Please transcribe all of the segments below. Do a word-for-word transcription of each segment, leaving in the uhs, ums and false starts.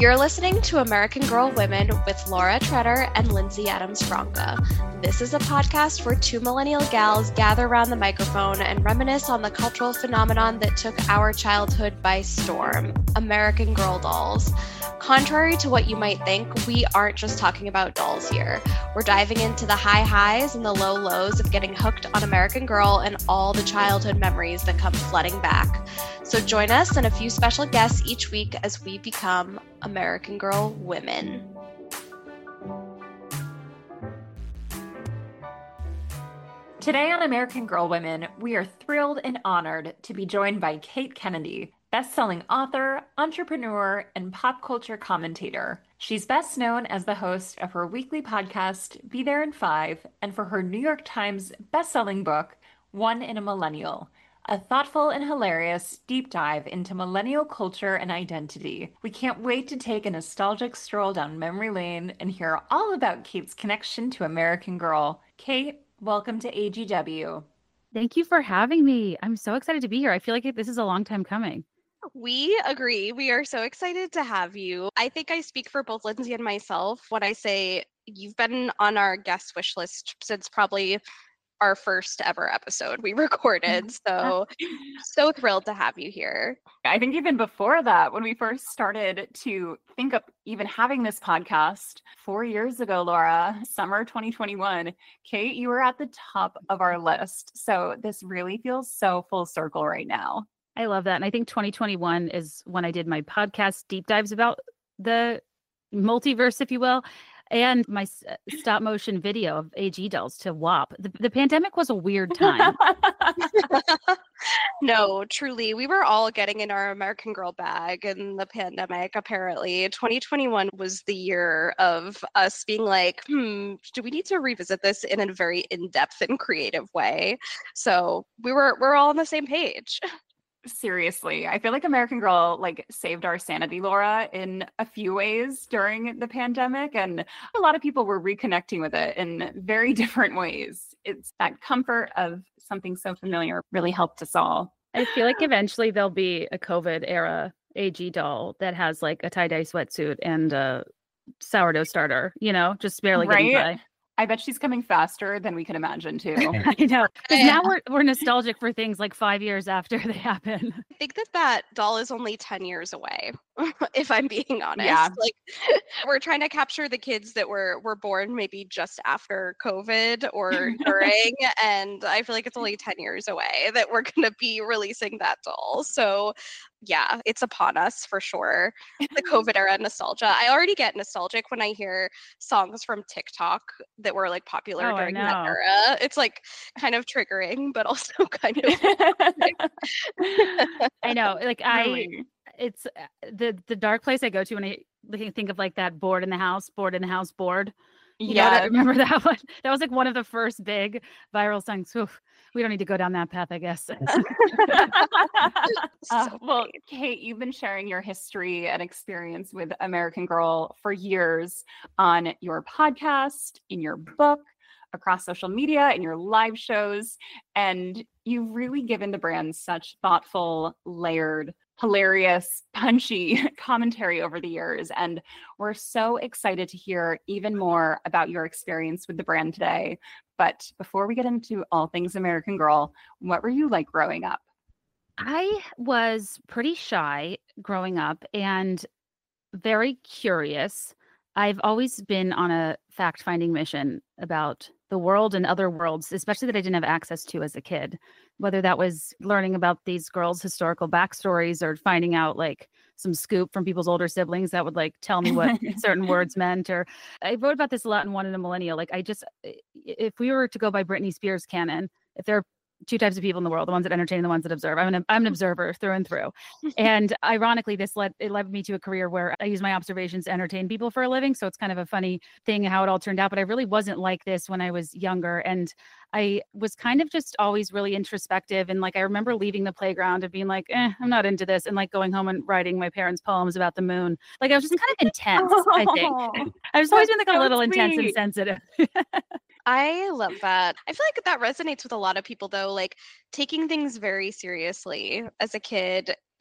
You're listening to American Girl Women with Laura Treader and Lindsay Adams-Franca. This is a podcast where two millennial gals gather around the microphone and reminisce on the cultural phenomenon that took our childhood by storm, American Girl dolls. Contrary to what you might think, we aren't just talking about dolls here. We're diving into the high highs and the low lows of getting hooked on American Girl and all the childhood memories that come flooding back. So join us and a few special guests each week as we become American Girl women. Today on American Girl Women, we are thrilled and honored to be joined by Kate Kennedy, best-selling author, entrepreneur, and pop culture commentator. She's best known as the host of her weekly podcast, Be There in Five, and for her New York Times best-selling book, One in a Millennial, a thoughtful and hilarious deep dive into millennial culture and identity. We can't wait to take a nostalgic stroll down memory lane and hear all about Kate's connection to American Girl. Kate, welcome to A G W. Thank you for having me. I'm so excited to be here. I feel like this is a long time coming. We agree. We are so excited to have you. I think I speak for both Lindsay and myself when I say you've been on our guest wish list since probably our first ever episode we recorded. So, so thrilled to have you here. I think even before that, when we first started to think of even having this podcast four years ago, Laura, summer twenty twenty-one, Kate, you were at the top of our list. So this really feels so full circle right now. I love that. And I think twenty twenty-one is when I did my podcast deep dives about the multiverse, if you will, and my stop motion video of A G dolls to W A P. The, the pandemic was a weird time. No, truly. We were all getting in our American Girl bag in the pandemic, apparently. twenty twenty-one was the year of us being like, hmm, do we need to revisit this in a very in-depth and creative way? So we were we're all on the same page. Seriously, I feel like American Girl like saved our sanity, Laura, in a few ways during the pandemic. And a lot of people were reconnecting with it in very different ways. It's that comfort of something so familiar really helped us all. I feel like eventually there'll be a COVID era A G doll that has like a tie-dye sweatsuit and a sourdough starter, you know, just barely getting right? by. I bet she's coming faster than we can imagine, too. I know. Because now we're, we're nostalgic for things like five years after they happen. I think that that doll is only ten years away, if I'm being honest. Yeah. Like, we're trying to capture the kids that were, were born maybe just after COVID or during, and I feel like it's only ten years away that we're going to be releasing that doll. So, yeah, it's upon us for sure. The COVID era nostalgia. I already get nostalgic when I hear songs from TikTok that were like popular Oh, during I that know. era. It's like kind of triggering, but also kind of. I know. Like I, Really. it's uh, the the dark place I go to when I like, think of like that board in the house, board in the house, board. You know, that, Yeah. remember that one? That was like one of the first big viral songs. Oof, we don't need to go down that path, I guess. Uh, So well, funny. Kate, you've been sharing your history and experience with American Girl for years on your podcast, in your book, across social media, in your live shows, and you've really given the brand such thoughtful, layered, hilarious, punchy commentary over the years. And we're so excited to hear even more about your experience with the brand today. But before we get into all things American Girl, what were you like growing up? I was pretty shy growing up and very curious. I've always been on a fact-finding mission about the world and other worlds, especially that I didn't have access to as a kid, whether that was learning about these girls' historical backstories or finding out like some scoop from people's older siblings that would like tell me what certain words meant. Or I wrote about this a lot in One in a Millennial. Like I just, if we were to go by Britney Spears canon, if there are two types of people in the world, the ones that entertain and the ones that observe. I'm an, I'm an observer through and through. And ironically, this led, it led me to a career where I use my observations to entertain people for a living. So it's kind of a funny thing how it all turned out, but I really wasn't like this when I was younger. And I was kind of just always really introspective. And like, I remember leaving the playground and being like, eh, I'm not into this. And like going home and writing my parents' poems about the moon. Like I was just kind of intense, I think. I've just always been like a so little intense and sweet. sensitive. I love that. I feel like that resonates with a lot of people, though, like taking things very seriously as a kid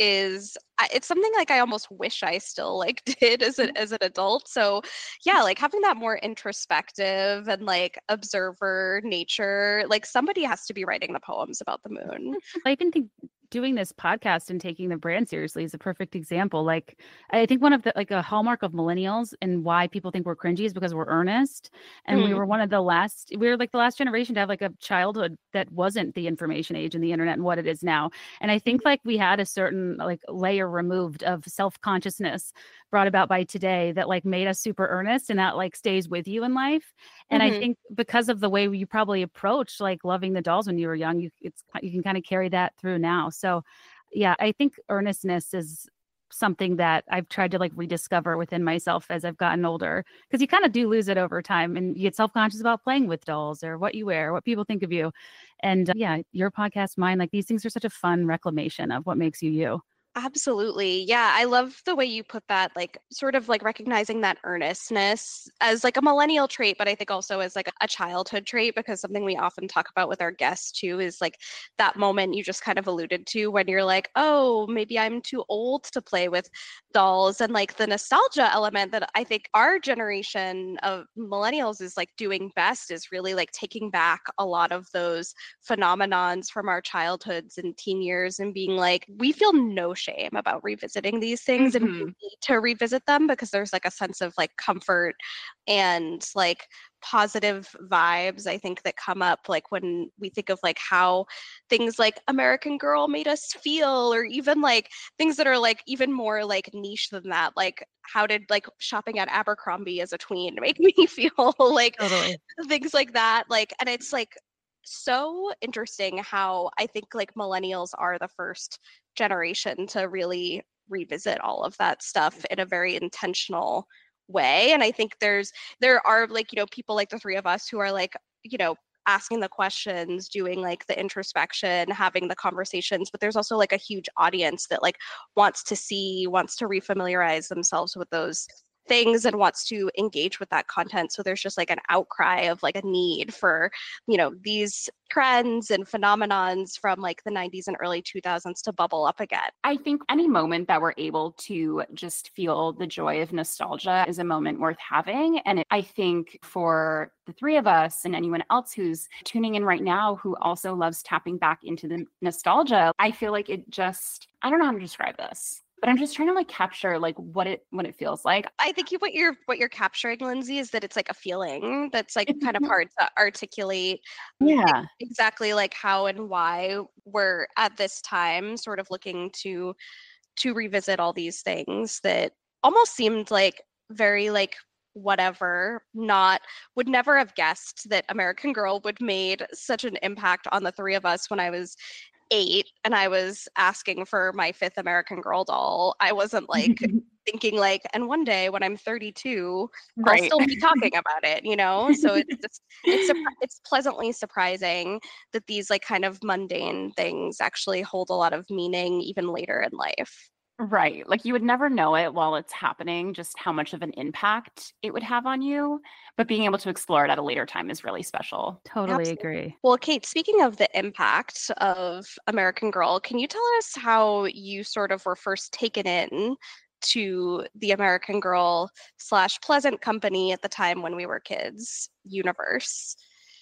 is, it's something like I almost wish I still like did as an as an adult. So yeah, like having that more introspective and like observer nature, like somebody has to be writing the poems about the moon. I even think doing this podcast and taking the brand seriously is a perfect example. Like, I think one of the, like a hallmark of millennials and why people think we're cringy is because we're earnest. And mm. we were one of the last, we were like the last generation to have like a childhood that wasn't the information age and the internet and what it is now. And I think like we had a certain like layer removed of self-consciousness brought about by today that like made us super earnest, and that like stays with you in life. And mm-hmm. I think because of the way you probably approached like loving the dolls when you were young, you it's you can kind of carry that through now. So yeah, I think earnestness is something that I've tried to like rediscover within myself as I've gotten older, because you kind of do lose it over time and you get self-conscious about playing with dolls or what you wear, what people think of you. And uh, yeah, your podcast, mine, like these things are such a fun reclamation of what makes you you. Absolutely. Yeah. I love the way you put that, like sort of like recognizing that earnestness as like a millennial trait, but I think also as like a childhood trait, because something we often talk about with our guests too is like that moment you just kind of alluded to when you're like, oh, maybe I'm too old to play with dolls, and like the nostalgia element that I think our generation of millennials is like doing best is really like taking back a lot of those phenomenons from our childhoods and teen years and being like, we feel no shame about revisiting these things mm-hmm. and we need to revisit them because there's like a sense of like comfort and like positive vibes, I think, that come up like when we think of like how things like American Girl made us feel, or even like things that are like even more like niche than that, like how did like shopping at Abercrombie as a tween make me feel, like totally. Things like that, like, and it's like so interesting how I think like millennials are the first generation to really revisit all of that stuff in a very intentional way. And I think there's there are like, you know, people like the three of us who are like, you know, asking the questions, doing like the introspection, having the conversations, but there's also like a huge audience that like wants to see, wants to refamiliarize themselves with those things and wants to engage with that content. So there's just like an outcry of like a need for, you know, these trends and phenomenons from like the nineties and early two thousands to bubble up again. I think any moment that we're able to just feel the joy of nostalgia is a moment worth having. And it, I think for the three of us and anyone else who's tuning in right now who also loves tapping back into the nostalgia, I feel like it just, I don't know how to describe this, but I'm just trying to like capture like what it what it feels like. I think you, what you're what you're capturing, Lindsay, is that it's like a feeling that's like kind of hard to articulate. Yeah, exactly like how and why we're at this time sort of looking to to revisit all these things that almost seemed like very like whatever, not would never have guessed that American Girl would made such an impact on the three of us when I was eight and I was asking for my fifth American Girl doll. I wasn't like thinking like, and one day when I'm thirty-two, right, I'll still be talking about it, you know? So it's just, it's, it's pleasantly surprising that these like kind of mundane things actually hold a lot of meaning even later in life. Right. Like you would never know it while it's happening, just how much of an impact it would have on you. But being able to explore it at a later time is really special. Totally Absolutely. Agree. Well, Kate, speaking of the impact of American Girl, can you tell us how you sort of were first taken in to the American Girl slash Pleasant Company at the time when we were kids universe?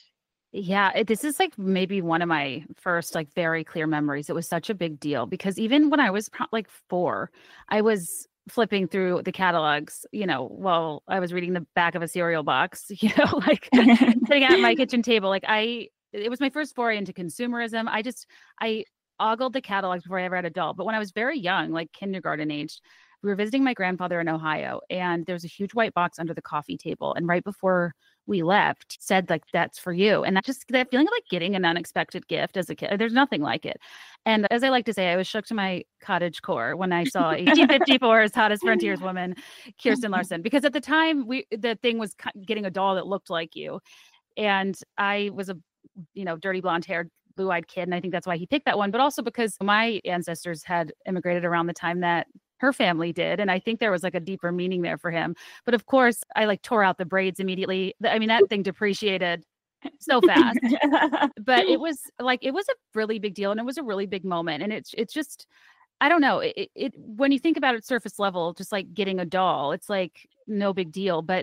Yeah, it, this is like maybe one of my first like very clear memories. It was such a big deal because even when I was pro- like four, I was flipping through the catalogs, you know, while I was reading the back of a cereal box, you know, like sitting at my kitchen table. Like I, it was my first foray into consumerism. I just, I ogled the catalogs before I ever had a doll. But when I was very young, like kindergarten aged, we were visiting my grandfather in Ohio, and there's a huge white box under the coffee table. And right before we left, said like, that's for you. And that just, that feeling of like getting an unexpected gift as a kid, there's nothing like it. And as I like to say, I was shook to my cottage core when I saw eighteen fifty-four's Hottest Frontierswoman, Kirsten Larson, because at the time we, the thing was getting a doll that looked like you. And I was a, you know, dirty blonde haired, blue-eyed kid. And I think that's why he picked that one, but also because my ancestors had immigrated around the time that her family did. And I think there was like a deeper meaning there for him. But of course, I like tore out the braids immediately. I mean, that thing depreciated so fast. But it was like, it was a really big deal. And it was a really big moment. And it's it's just, I don't know. It, it, it when you think about it surface level, just like getting a doll, it's like no big deal. But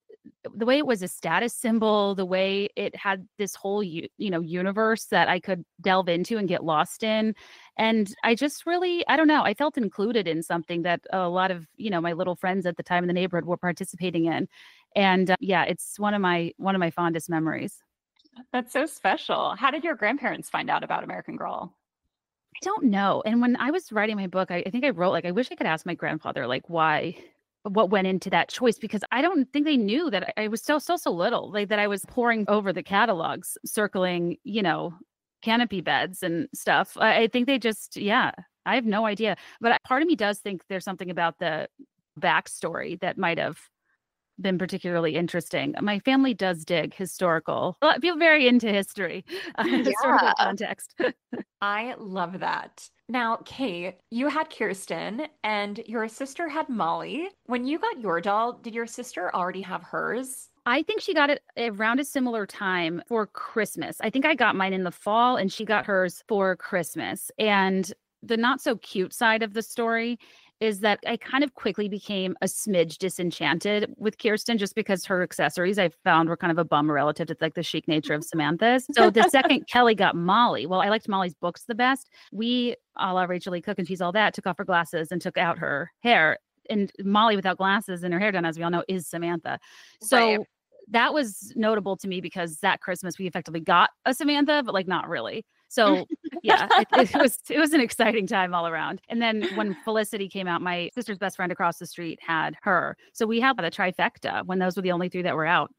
the way it was a status symbol, the way it had this whole, you know, universe that I could delve into and get lost in. And I just really, I don't know, I felt included in something that a lot of, you know, my little friends at the time in the neighborhood were participating in. And uh, yeah, it's one of my, one of my fondest memories. That's so special. How did your grandparents find out about American Girl? I don't know. And when I was writing my book, I, I think I wrote, like, I wish I could ask my grandfather, like, why, what went into that choice, because I don't think they knew that I was so, so, so little, like that I was poring over the catalogs, circling, you know, canopy beds and stuff. I, I think they just, yeah, I have no idea. But part of me does think there's something about the backstory that might have been particularly interesting. My family does dig historical. I feel very into history, uh, Yeah. historical context. I love that. Now, Kate, you had Kirsten and your sister had Molly. When you got your doll, did your sister already have hers? I think she got it around a similar time for Christmas. I think I got mine in the fall and she got hers for Christmas. And the not so cute side of the story is that I kind of quickly became a smidge disenchanted with Kirsten just because her accessories I found were kind of a bum relative to like the chic nature of Samantha's. So the second Kelly got Molly, well, I liked Molly's books the best. We, a la Rachel Lee Cook and She's All That, took off her glasses and took out her hair. And Molly without glasses and her hair done, as we all know, is Samantha. So right. That was notable to me because that Christmas we effectively got a Samantha, but like not really. So yeah, it, it was it was an exciting time all around. And then when Felicity came out, my sister's best friend across the street had her. So we had the trifecta when those were the only three that were out.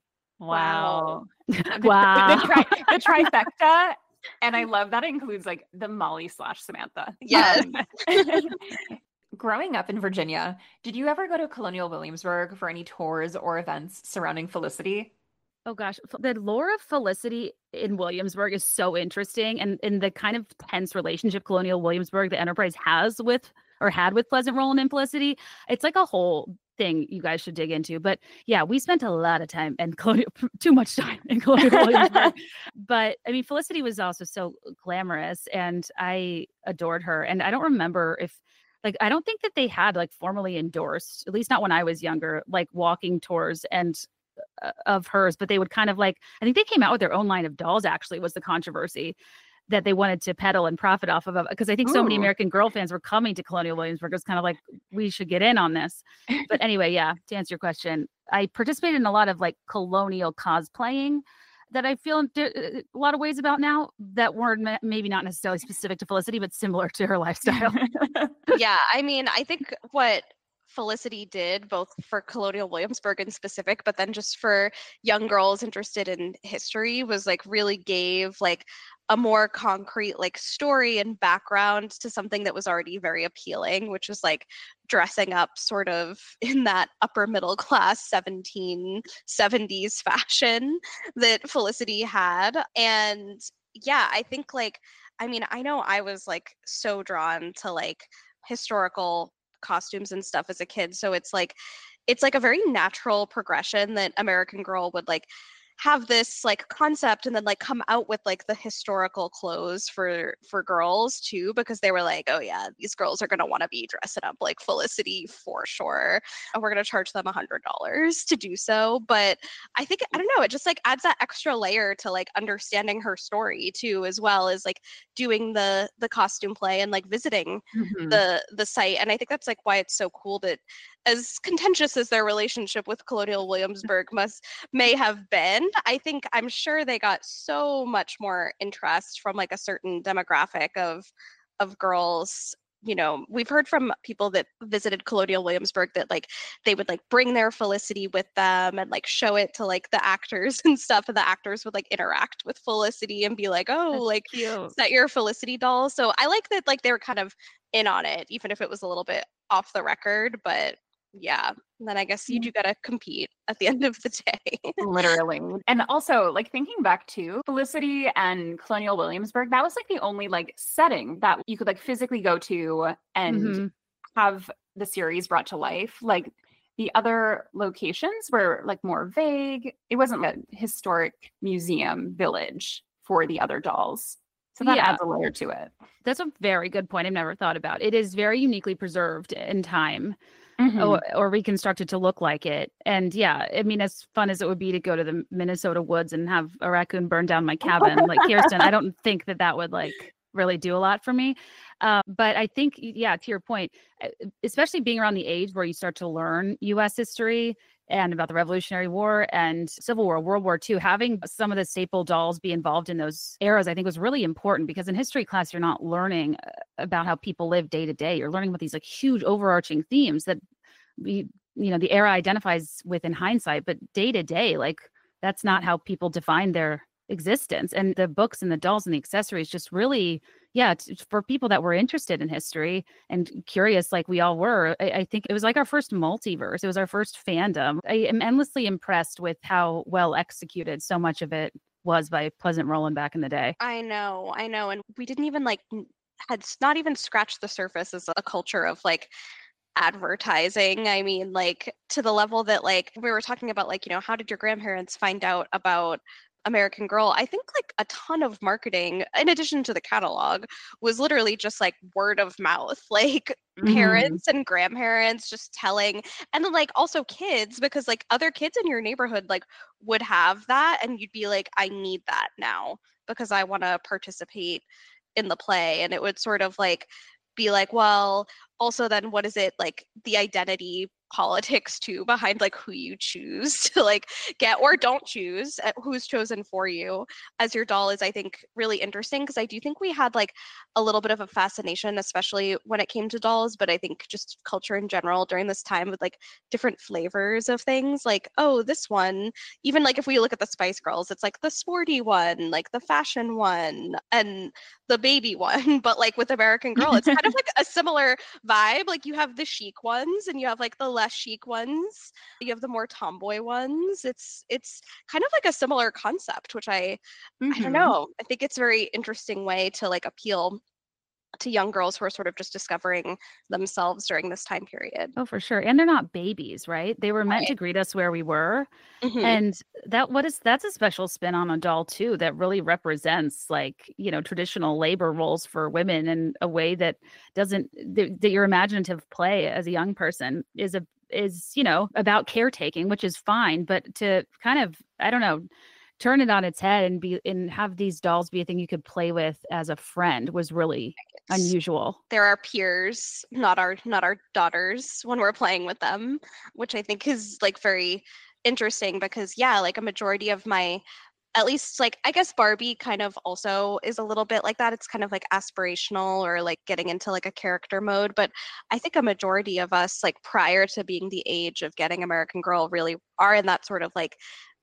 Wow. Wow. The, the, tri- the trifecta. And I love that it includes like the Molly slash Samantha. Yes. Um, growing up in Virginia, did you ever go to Colonial Williamsburg for any tours or events surrounding Felicity? Oh gosh, the lore of Felicity in Williamsburg is so interesting, and in the kind of tense relationship Colonial Williamsburg, the Enterprise has with or had with Pleasant Roland and Felicity, it's like a whole thing you guys should dig into. But yeah, we spent a lot of time and Colonial, too much time in Colonial Williamsburg. But I mean, Felicity was also so glamorous, and I adored her. And I don't remember if. Like, I don't think that they had like formally endorsed, at least not when I was younger, like walking tours and uh, of hers, but they would kind of like, I think they came out with their own line of dolls, actually, was the controversy that they wanted to peddle and profit off of. Because I think so Ooh. many American Girl fans were coming to Colonial Williamsburg. It was kind of like, we should get in on this. But anyway, yeah, to answer your question, I participated in a lot of like colonial cosplaying that I feel in a lot of ways about now that weren't maybe not necessarily specific to Felicity, but similar to her lifestyle. Yeah, I mean, I think what Felicity did, both for Colonial Williamsburg in specific, but then just for young girls interested in history, was like really gave like a more concrete like story and background to something that was already very appealing, which was like dressing up sort of in that upper middle class seventeen seventies fashion that Felicity had. And yeah, I think like, I mean, I know I was like so drawn to like historical costumes and stuff as a kid. So it's like, it's like a very natural progression that American Girl would like have this like concept and then like come out with like the historical clothes for for girls too, because they were like, oh yeah, these girls are going to want to be dressing up like Felicity for sure, and we're going to charge them a hundred dollars to do so. But I think, I don't know, it just like adds that extra layer to like understanding her story too, as well as like doing the the costume play and like visiting mm-hmm. the the site. And I think that's like why it's so cool that, as contentious as their relationship with Colonial Williamsburg must may have been, I think I'm sure they got so much more interest from like a certain demographic of of girls. You know, we've heard from people that visited Colonial Williamsburg that like they would like bring their Felicity with them and like show it to like the actors and stuff, and the actors would like interact with Felicity and be like, oh, That's like cute. Is that your Felicity doll? So I like that like they were kind of in on it, even if it was a little bit off the record. But yeah, and then I guess you do gotta compete at the end of the day. Literally. And also like thinking back to Felicity and Colonial Williamsburg, that was like the only like setting that you could like physically go to and mm-hmm. have the series brought to life. Like the other locations were like more vague. It wasn't a historic museum village for the other dolls. So that Yeah. adds a layer to it. That's a very good point. I've never thought about. It is very uniquely preserved in time. Mhm. Or, or reconstructed to look like it. And yeah, I mean, as fun as it would be to go to the Minnesota woods and have a raccoon burn down my cabin, like Kirsten, I don't think that that would like really do a lot for me. Uh, but I think, yeah, to your point, especially being around the age where you start to learn U S history and about the Revolutionary War and Civil War, World War Two, having some of the staple dolls be involved in those eras, I think was really important, because in history class, you're not learning about how people live day to day. You're learning about these like huge overarching themes that we, you know, the era identifies with in hindsight, but day to day, like that's not how people define their existence. And the books and the dolls and the accessories just really, yeah, t- for people that were interested in history and curious like we all were, I, I think it was like our first multiverse. It was our first fandom. I am endlessly impressed with how well executed so much of it was by Pleasant Rowland back in the day. I know, I know. And we didn't even like, n- had s- not even scratched the surface as a culture of like advertising. I mean, like to the level that like we were talking about, like, you know, how did your grandparents find out about American Girl? I think like a ton of marketing, in addition to the catalog, was literally just like word of mouth, like Mhm. parents and grandparents just telling, and then like also kids, because like other kids in your neighborhood like would have that, and you'd be like, I need that now because I want to participate in the play. And it would sort of like be like, well, also then what is it like the identity politics too behind like who you choose to like get or don't choose, uh, who's chosen for you as your doll is, I think, really interesting, because I do think we had like a little bit of a fascination, especially when it came to dolls, but I think just culture in general during this time with like different flavors of things, like, oh, this one, even like if we look at the Spice Girls, it's like the sporty one, like the fashion one, and the baby one. But like with American Girl, it's kind of like a similar vibe. Like you have the chic ones and you have like the less chic ones. You have the more tomboy ones. It's it's kind of like a similar concept, which I I don't Mhm. know. I think it's a very interesting way to like appeal to young girls who are sort of just discovering themselves during this time period. Oh, for sure. And they're not babies, right? They were meant Right. to greet us where we were. Mhm. And that what is that's a special spin on a doll too, that really represents like, you know, traditional labor roles for women in a way that doesn't that, that your imaginative play as a young person is a is, you know, about caretaking, which is fine, but to kind of, I don't know, turn it on its head and be and have these dolls be a thing you could play with as a friend was really It's- unusual. They're our peers, not our not our daughters when we're playing with them, which I think is like very interesting, because yeah, like a majority of my, at least like I guess Barbie kind of also is a little bit like that. It's kind of like aspirational or like getting into like a character mode, but I think a majority of us like prior to being the age of getting American Girl really are in that sort of like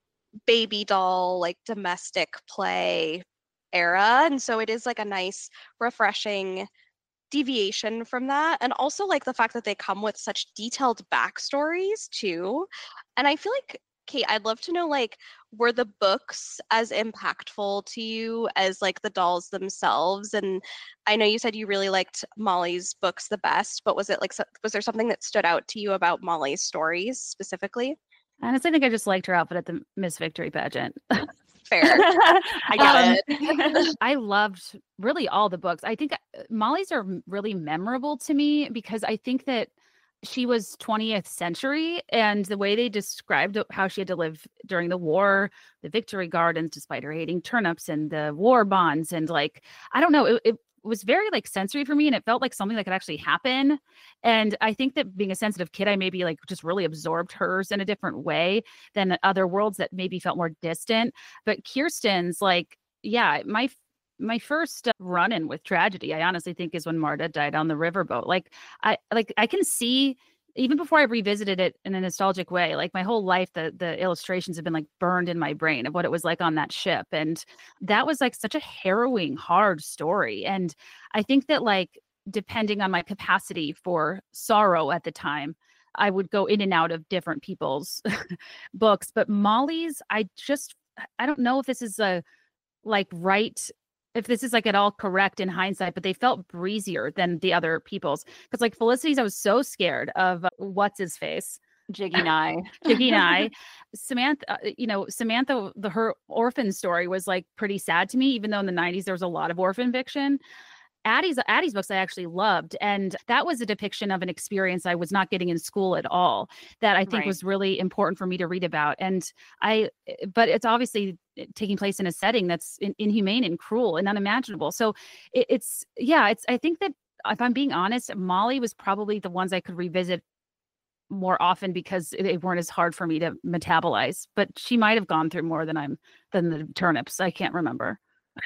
baby doll, like domestic play era. And so it is like a nice, refreshing deviation from that. And also like the fact that they come with such detailed backstories too. And I feel like, Kate, I'd love to know, like, were the books as impactful to you as like the dolls themselves? And I know you said you really liked Molly's books the best, but was it like, so- was there something that stood out to you about Molly's stories specifically? Honestly, I think I just liked her outfit at the Miss Victory pageant. Fair. I Um, get it. I loved really all the books. I think uh, Molly's are m- really memorable to me because I think that she was twentieth century, and the way they described how she had to live during the war, the Victory Gardens, despite her hating turnips and the war bonds. And like, I don't know, it, it was very like sensory for me, and it felt like something that could actually happen. And I think that being a sensitive kid, I maybe like just really absorbed hers in a different way than other worlds that maybe felt more distant. But Kirsten's like, yeah, my my first uh, run-in with tragedy, I honestly think, is when Marta died on the riverboat. Like I like I can see even before I revisited it in a nostalgic way, like my whole life, the the illustrations have been like burned in my brain of what it was like on that ship. And that was like such a harrowing, hard story. And I think that like depending on my capacity for sorrow at the time, I would go in and out of different people's books. But Molly's, I just I don't know if this is a like right if this is like at all correct in hindsight, but they felt breezier than the other people's. Because like Felicity's, I was so scared of uh, what's his face, Jiggy Nye. Jiggy Nye. Samantha, uh, you know, Samantha, the her orphan story was like pretty sad to me, even though in the nineties there was a lot of orphan fiction. Addie's Addie's books I actually loved, and that was a depiction of an experience I was not getting in school at all that I think Right. was really important for me to read about. And I, but it's obviously taking place in a setting that's in, inhumane and cruel and unimaginable. So it, it's yeah, it's I think that if I'm being honest, Molly was probably the ones I could revisit more often because they weren't as hard for me to metabolize. But she might have gone through more than I'm than the turnips. I can't remember.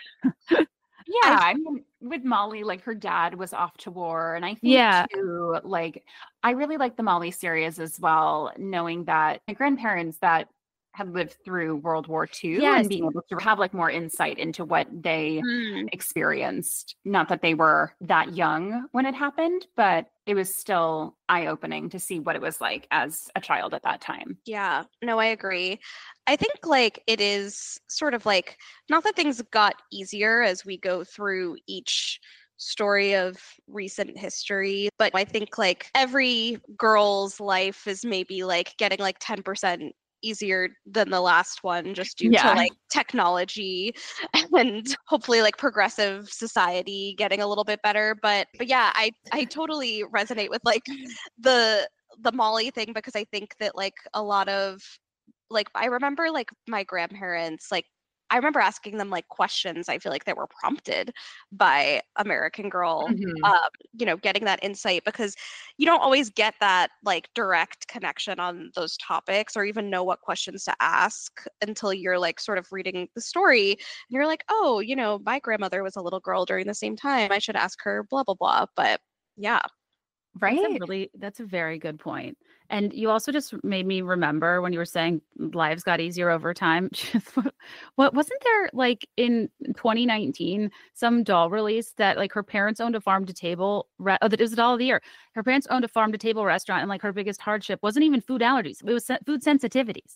Yeah, I mean, with Molly, like her dad was off to war, and I think Yeah. too, like I really like the Molly series as well, knowing that my grandparents that had lived through World War Two Yes. and being able to have like more insight into what they Mm. experienced. Not that they were that young when it happened, but it was still eye-opening to see what it was like as a child at that time. Yeah, no, I agree. I think like it is sort of like not that things got easier as we go through each story of recent history, but I think like every girl's life is maybe like getting like ten percent easier than the last one just due Yeah. to like technology and hopefully like progressive society getting a little bit better. But but yeah, I I totally resonate with like the the Molly thing because I think that like a lot of like I remember like my grandparents like I remember asking them like questions I feel like that were prompted by American Girl, Mhm. um, you know, getting that insight because you don't always get that like direct connection on those topics or even know what questions to ask until you're like sort of reading the story and you're like, oh, you know, my grandmother was a little girl during the same time. I should ask her blah blah blah. But yeah. Right? That's a really that's a very good point. And you also just made me remember when you were saying lives got easier over time. what, what wasn't there like in twenty nineteen some doll release that like her parents owned a farm to table re- oh, that it was a doll of the year. Her parents owned a farm to table restaurant and like her biggest hardship wasn't even food allergies. It was se- food sensitivities.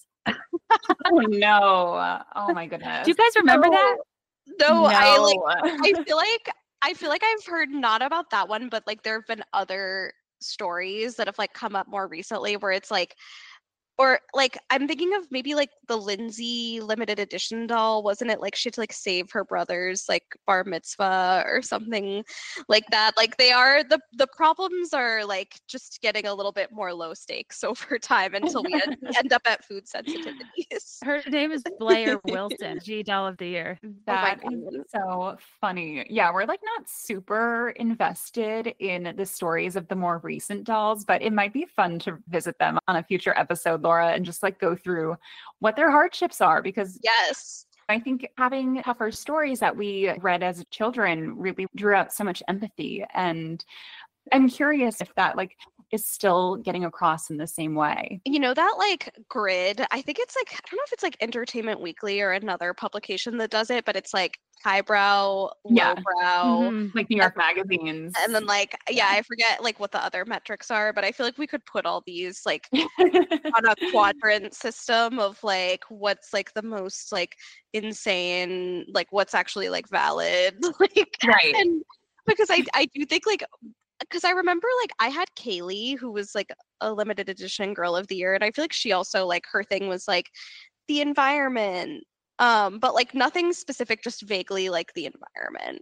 Oh no. Oh my goodness. Do you guys remember that? No, I like No. I feel like I feel like I've heard not about that one, but like there have been other stories that have like come up more recently where it's like or like I'm thinking of maybe like the Lindsay limited edition doll, wasn't it like she had to like save her brother's like bar mitzvah or something like that? Like they are the the problems are like just getting a little bit more low stakes over time until we end, end up at food sensitivities. Her name is Blair Wilson, G Doll of the Year. That Oh my is God. so funny. Yeah, we're like not super invested in the stories of the more recent dolls, but it might be fun to visit them on a future episode, Laura, and just like go through what their hardships are because Yes. I think having tougher stories that we read as children really drew out so much empathy. And I'm curious if that like is still getting across in the same way. You know that like grid, I think it's like I don't know if it's like Entertainment Weekly or another publication that does it, but it's like highbrow, Yeah. lowbrow, Mhm. Like New York magazines. and then like yeah, I forget like what the other metrics are, but I feel like we could put all these like on a quadrant system of like what's like the most like insane, like what's actually like valid, like Right. and because I I do think like because I remember like I had Kaylee who was like a limited edition girl of the year and I feel like she also like her thing was like the environment um but like nothing specific, just vaguely like the environment.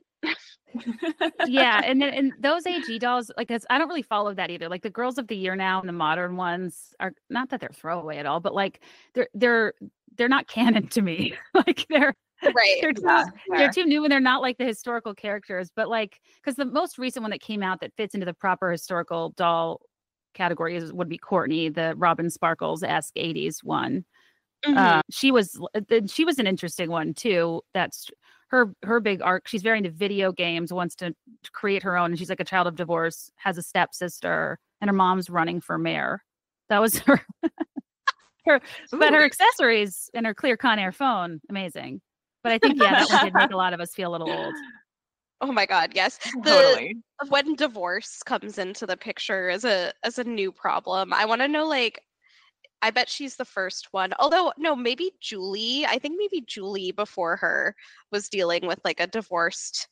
Yeah, and then and those A G dolls, like 'cause I don't really follow that either. Like the girls of the year now and the modern ones are not that they're throwaway at all, but like they're they're they're not canon to me. Like they're Right. they're too, Yeah, they're fair. too new and they're not like the historical characters. But like because the most recent one that came out that fits into the proper historical doll category is would be Courtney, the Robin Sparkles-esque eighties one. Mhm. Uh, she was uh, th- she was an interesting one too. That's her her big arc. She's very into video games, wants to create her own, and she's like a child of divorce, has a stepsister, and her mom's running for mayor. That was her. her but her Ooh. accessories and her clear Conair phone, amazing. But I think yeah, that one did make a lot of us feel a little old. Oh my god, yes. The Totally. when divorce comes into the picture as a as a new problem, I want to know like I bet she's the first one. Although no, maybe Julie. I think maybe Julie before her was dealing with like a divorced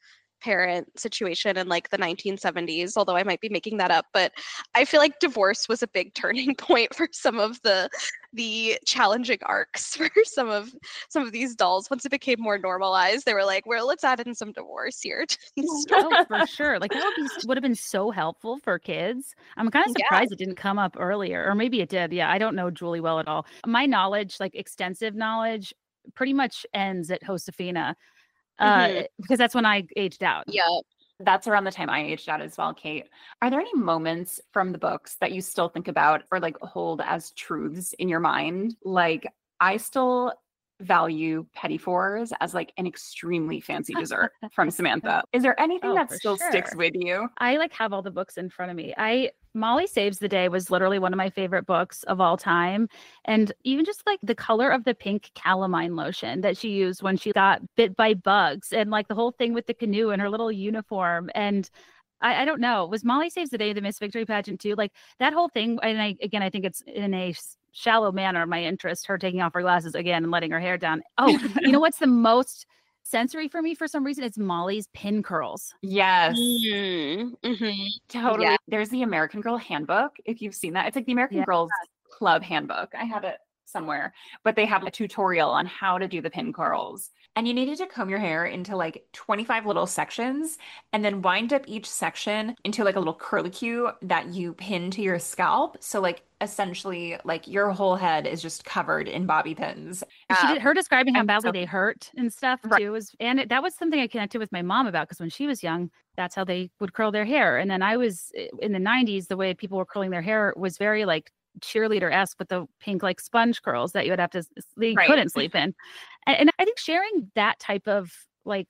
parent situation in like the nineteen seventies, although I might be making that up, but I feel like divorce was a big turning point for some of the the challenging arcs for some of some of these dolls. Once it became more normalized, they were like, well, let's add in some divorce here to these stories. Oh, for sure. Like that would be would have been so helpful for kids. I'm kind of Yeah. surprised it didn't come up earlier, or maybe it did. Yeah, I don't know Julie well at all. My knowledge, like extensive knowledge, pretty much ends at Josefina, uh, Mhm. because that's when I aged out. Yeah. That's around the time I aged out as well, Kate. Are there any moments from the books that you still think about or like hold as truths in your mind? Like, I still value petit fours as like an extremely fancy dessert from Samantha. Is there anything Oh, that for still sticks sure. with you? I like have all the books in front of me. I Molly Saves the Day was literally one of my favorite books of all time. And even just like the color of the pink calamine lotion that she used when she got bit by bugs, and like the whole thing with the canoe and her little uniform. And I, I don't know, was Molly Saves the Day the Miss Victory pageant too? Like that whole thing. And I, again, I think it's in a s- shallow manner, my interest, her taking off her glasses again and letting her hair down. Oh, you know what's the most sensory for me for some reason? It's Molly's pin curls. Yes. Mhm. Mhm. Totally. Yeah. There's the American Girl Handbook, if you've seen that. It's like the American Yeah. Girls Club Handbook. I have it somewhere, but they have a tutorial on how to do the pin curls. And you needed to comb your hair into like twenty-five little sections and then wind up each section into like a little curlicue that you pin to your scalp. So like essentially like your whole head is just covered in bobby pins. She Yeah. did her describing how I'm badly so- they hurt and stuff Right. too was, and it, that was something I connected with my mom about, because when she was young, that's how they would curl their hair. And then I was eh, in the nineties, the way people were curling their hair was very like cheerleader-esque with the pink like sponge curls that you would have to they Right. couldn't sleep in. And, and I think sharing that type of like,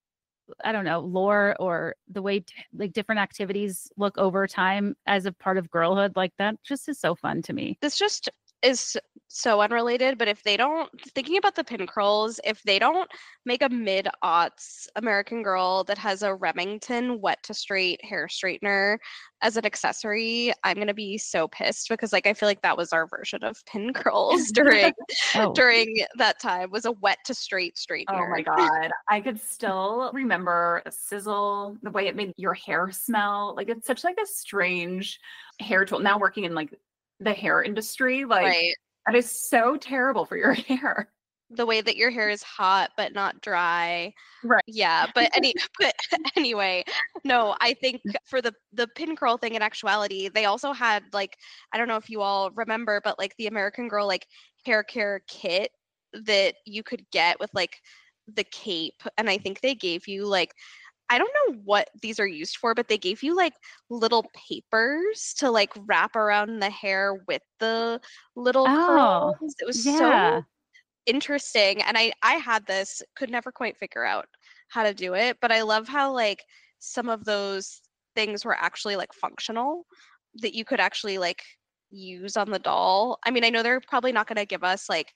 I don't know, lore or the way t- like different activities look over time as a part of girlhood, like that just is so fun to me. This just is so unrelated, but if they don't, thinking about the pin curls, if they don't make a mid-aughts American Girl that has a Remington wet to straight hair straightener as an accessory, I'm gonna be so pissed, because like I feel like that was our version of pin curls during Oh. during that time, was a wet to straight straightener. Oh my God. I could still remember a sizzle, the way it made your hair smell. Like it's such like a strange hair tool. Now working in like the hair industry, like Right. that is so terrible for your hair. The way that your hair is hot but not dry. Right. Yeah, but any but anyway, no, I think for the the pin curl thing, in actuality, they also had like, I don't know if you all remember, but like the American Girl like hair care kit that you could get with like the cape, and I think they gave you like, I don't know what these are used for, but they gave you like little papers to like wrap around the hair with the little Oh, curls. It was yeah. so interesting, and I I had this, could never quite figure out how to do it, but I love how like some of those things were actually like functional, that you could actually like use on the doll. I mean, I know they're probably not going to give us like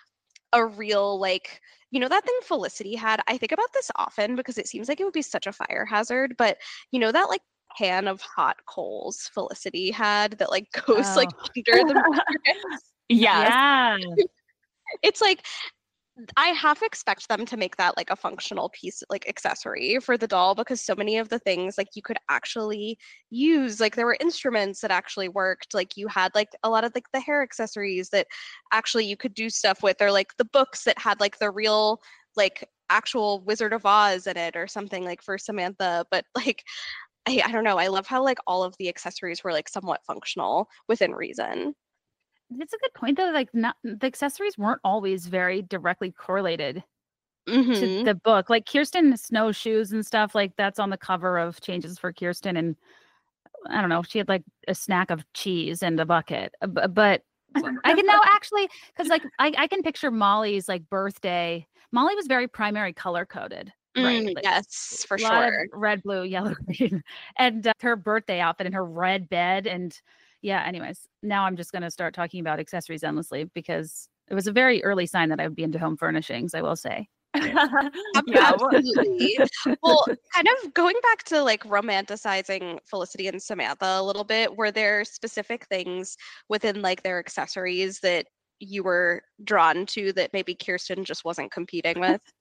a real like, you know, that thing Felicity had. I think about this often because it seems like it would be such a fire hazard, but you know that like pan of hot coals Felicity had that like goes like Oh. under the mattress? Yes. Yeah. It's like, I half expect them to make that like a functional piece, like accessory for the doll, because so many of the things like you could actually use, like there were instruments that actually worked, like you had like a lot of like the hair accessories that actually you could do stuff with, or like the books that had like the real like actual Wizard of Oz in it or something, like for Samantha. But like I, I don't know, I love how like all of the accessories were like somewhat functional within reason. It's a good point though. Like, not the accessories weren't always very directly correlated to Mm-hmm. the book. Like Kirsten snowshoes and stuff, like that's on the cover of Changes for Kirsten, and I don't know, she had like a snack of cheese and a bucket. Uh, bu- But I can now actually, because like I, I can picture Molly's like birthday. Molly was very primary color coded. Right. Mm, Like, yes, for a lot sure. of red, blue, yellow, green, and uh, her birthday outfit and her red bed. And yeah, anyways, now I'm just going to start talking about accessories endlessly, because it was a very early sign that I would be into home furnishings, I will say. Yeah, well, Absolutely. Well, kind of going back to like romanticizing Felicity and Samantha a little bit, were there specific things within like their accessories that you were drawn to that maybe Kirsten just wasn't competing with?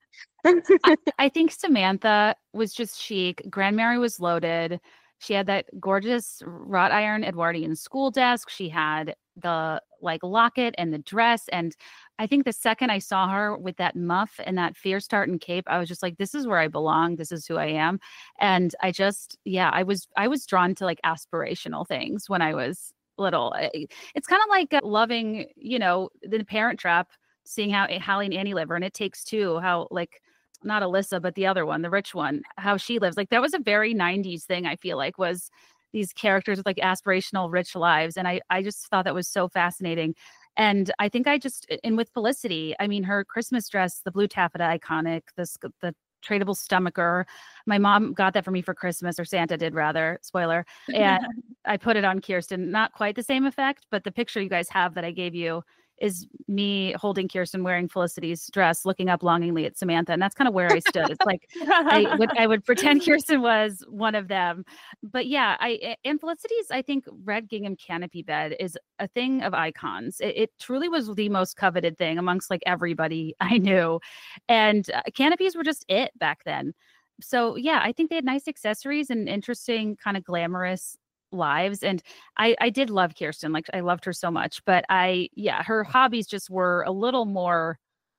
I, I think Samantha was just chic. Grand Mary was loaded. She had that gorgeous wrought iron Edwardian school desk. She had the like locket and the dress. And I think the second I saw her with that muff and that fierce tartan cape, I was just like, this is where I belong. This is who I am. And I just, yeah, I was, I was drawn to like aspirational things when I was little. It's kind of like uh, loving, you know, the Parent Trap, seeing how Hallie and Annie live, or and It Takes Two, how like, not Alyssa, but the other one, the rich one, how she lives. Like that was a very nineties thing, I feel like, was these characters with like aspirational rich lives. And I, I just thought that was so fascinating. And I think I just, and with Felicity, I mean, her Christmas dress, the blue taffeta, iconic, the, the tradable stomacher. My mom got that for me for Christmas, or Santa did rather, spoiler. And I put it on Kirsten, not quite the same effect, but the picture you guys have that I gave you is me holding Kirsten wearing Felicity's dress, looking up longingly at Samantha. And that's kind of where I stood. It's like, I would, I would pretend Kirsten was one of them. But yeah, I, and Felicity's, I think, red gingham canopy bed is a thing of icons. It, it truly was the most coveted thing amongst like everybody I knew. And uh, canopies were just it back then. So yeah, I think they had nice accessories and interesting kind of glamorous lives. And I, I did love Kirsten. Like I loved her so much, but I, yeah, her hobbies just were a little more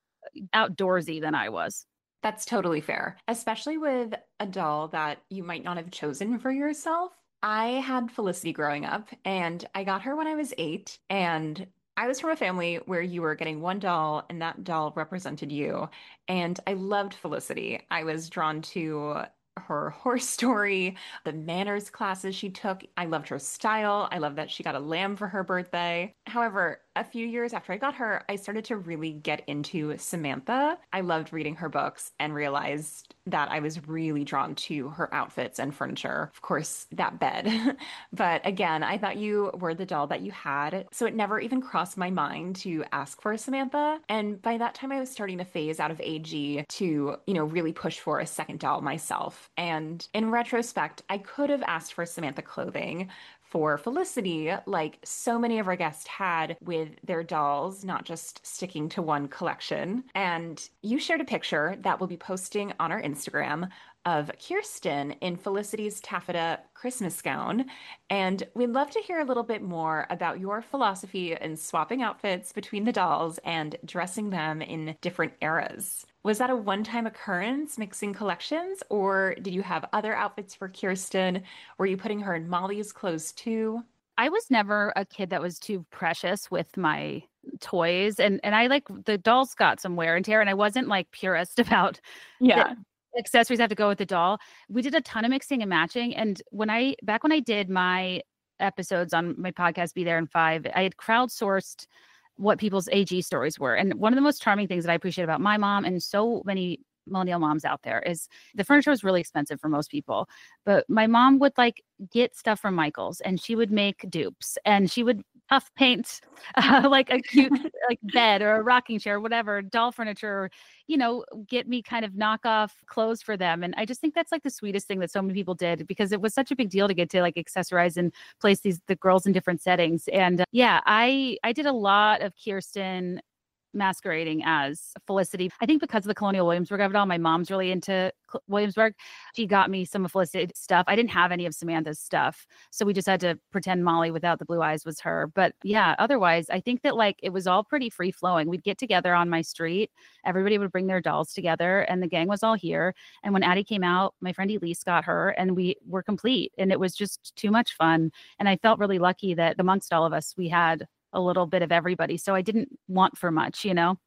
outdoorsy than I was. That's totally fair, especially with a doll that you might not have chosen for yourself. I had Felicity growing up, and I got her when I was eight, and I was from a family where you were getting one doll and that doll represented you. And I loved Felicity. I was drawn to her horse story, the manners classes she took. I loved her style. I love that she got a lamb for her birthday. However, a few years after I got her, I started to really get into Samantha. I loved reading her books and realized that I was really drawn to her outfits and furniture. Of course, that bed. But again, I thought you were the doll that you had, so it never even crossed my mind to ask for Samantha. And by that time, I was starting to phase out of A G to, you know, really push for a second doll myself. And in retrospect, I could have asked for Samantha clothing for Felicity, like so many of our guests had with their dolls, not just sticking to one collection. And you shared a picture that we'll be posting on our Instagram of Kirsten in Felicity's taffeta Christmas gown. And we'd love to hear a little bit more about your philosophy in swapping outfits between the dolls and dressing them in different eras. Was that a one-time occurrence, mixing collections, or did you have other outfits for Kirsten? Were you putting her in Molly's clothes too? I was never a kid that was too precious with my toys. And and I like the dolls got some wear and tear, and I wasn't like purist about Yeah. accessories have to go with the doll. We did a ton of mixing and matching. And when I, back when I did my episodes on my podcast, Be There in Five, I had crowdsourced what people's A G stories were. And one of the most charming things that I appreciate about my mom and so many millennial moms out there is the furniture was really expensive for most people, but my mom would like get stuff from Michael's, and she would make dupes, and she would puff paint uh, like a cute like bed or a rocking chair, whatever, doll furniture, or, you know, get me kind of knockoff clothes for them. And I just think that's like the sweetest thing that so many people did, because it was such a big deal to get to like accessorize and place these the girls in different settings. And uh, yeah, I I did a lot of Kirsten masquerading as Felicity. I think because of the Colonial Williamsburg of it all, my mom's really into Williamsburg. She got me some of Felicity stuff. I didn't have any of Samantha's stuff, so we just had to pretend Molly without the blue eyes was her. But yeah, otherwise, I think that like it was all pretty free flowing. We'd get together on my street. Everybody would bring their dolls together, and the gang was all here. And when Addie came out, my friend Elise got her, and we were complete. And it was just too much fun. And I felt really lucky that amongst all of us, we had a little bit of everybody. So I didn't want for much, you know?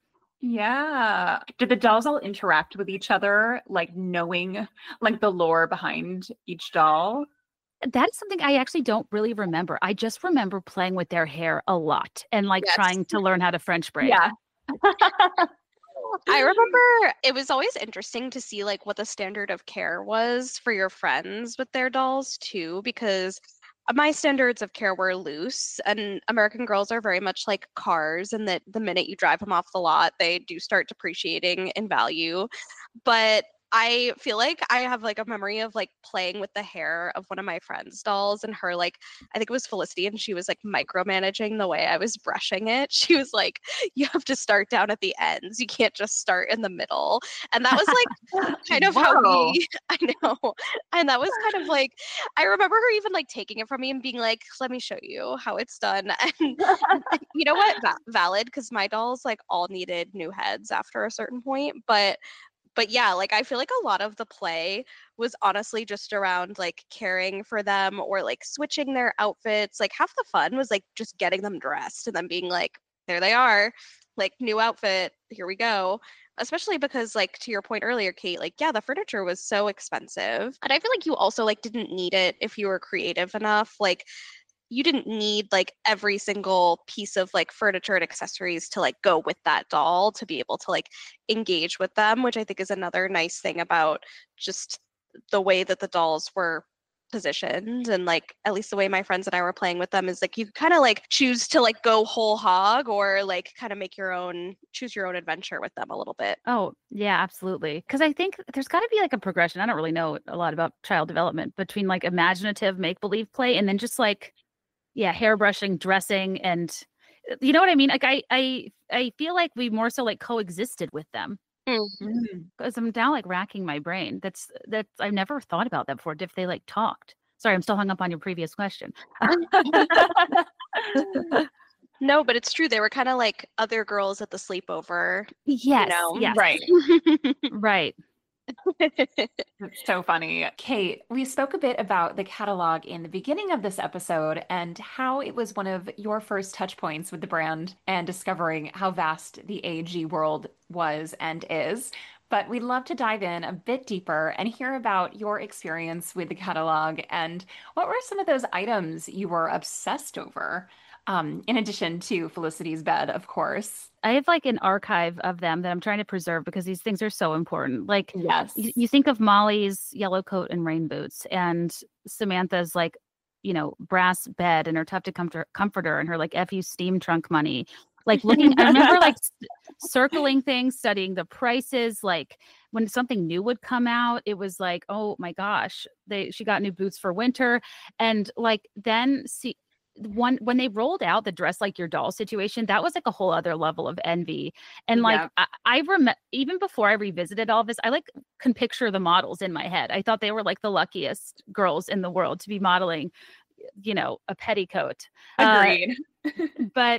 Yeah. Did the dolls all interact with each other, like knowing like the lore behind each doll? That is something I actually don't really remember. I just remember playing with their hair a lot and like Yes. trying to learn how to French braid. Yeah. I remember it was always interesting to see like what the standard of care was for your friends with their dolls too, because my standards of care were loose, and American Girls are very much like cars, and that the minute you drive them off the lot, they do start depreciating in value. But I feel like I have like a memory of like playing with the hair of one of my friend's dolls, and her like, I think it was Felicity, and she was like micromanaging the way I was brushing it. She was like, you have to start down at the ends. You can't just start in the middle. And that was like kind of how Whoa. we, I know. And that was kind of like, I remember her even like taking it from me and being like, let me show you how it's done. And you know what? Va- valid, because my dolls like all needed new heads after a certain point. But but yeah, like I feel like a lot of the play was honestly just around like caring for them or like switching their outfits. Like half the fun was like just getting them dressed and then being like, there they are, like new outfit, here we go. Especially because like to your point earlier, Kate, like yeah, the furniture was so expensive. And I feel like you also like didn't need it if you were creative enough. Like you didn't need like every single piece of like furniture and accessories to like go with that doll to be able to like engage with them, which I think is another nice thing about just the way that the dolls were positioned. And like at least the way my friends and I were playing with them is like you kind of like choose to like go whole hog or like kind of make your own, choose your own adventure with them a little bit. Oh, yeah, absolutely. Because I think there's got to be like a progression. I don't really know a lot about child development between like imaginative make-believe play and then just like, yeah, hairbrushing, dressing, and you know what I mean? Like I I I feel like we more so like coexisted with them. Mm. Because I'm now like racking my brain. That's that's I've never thought about that before. If they like talked. Sorry, I'm still hung up on your previous question. No, but it's true. They were kind of like other girls at the sleepover. Yes. You know? Yes. Right. Right. It's so funny. Kate, we spoke a bit about the catalog in the beginning of this episode and how it was one of your first touch points with the brand and discovering how vast the A G world was and is. But we'd love to dive in a bit deeper and hear about your experience with the catalog and what were some of those items you were obsessed over, um, in addition to Felicity's bed, of course. I have like an archive of them that I'm trying to preserve because these things are so important. Like Yes. you, you think of Molly's yellow coat and rain boots and Samantha's like, you know, brass bed and her Tufted comforter, comforter and her like F U steam trunk money. Like looking, I remember like c- circling things, studying the prices. Like when something new would come out, it was like, oh my gosh, they she got new boots for winter. And like then see, one when they rolled out the dress like your doll situation, that was like a whole other level of envy. And like Yep. I, I remember even before I revisited all this, I like can picture the models in my head. I thought they were like the luckiest girls in the world to be modeling, you know, a petticoat. Agreed. Uh, but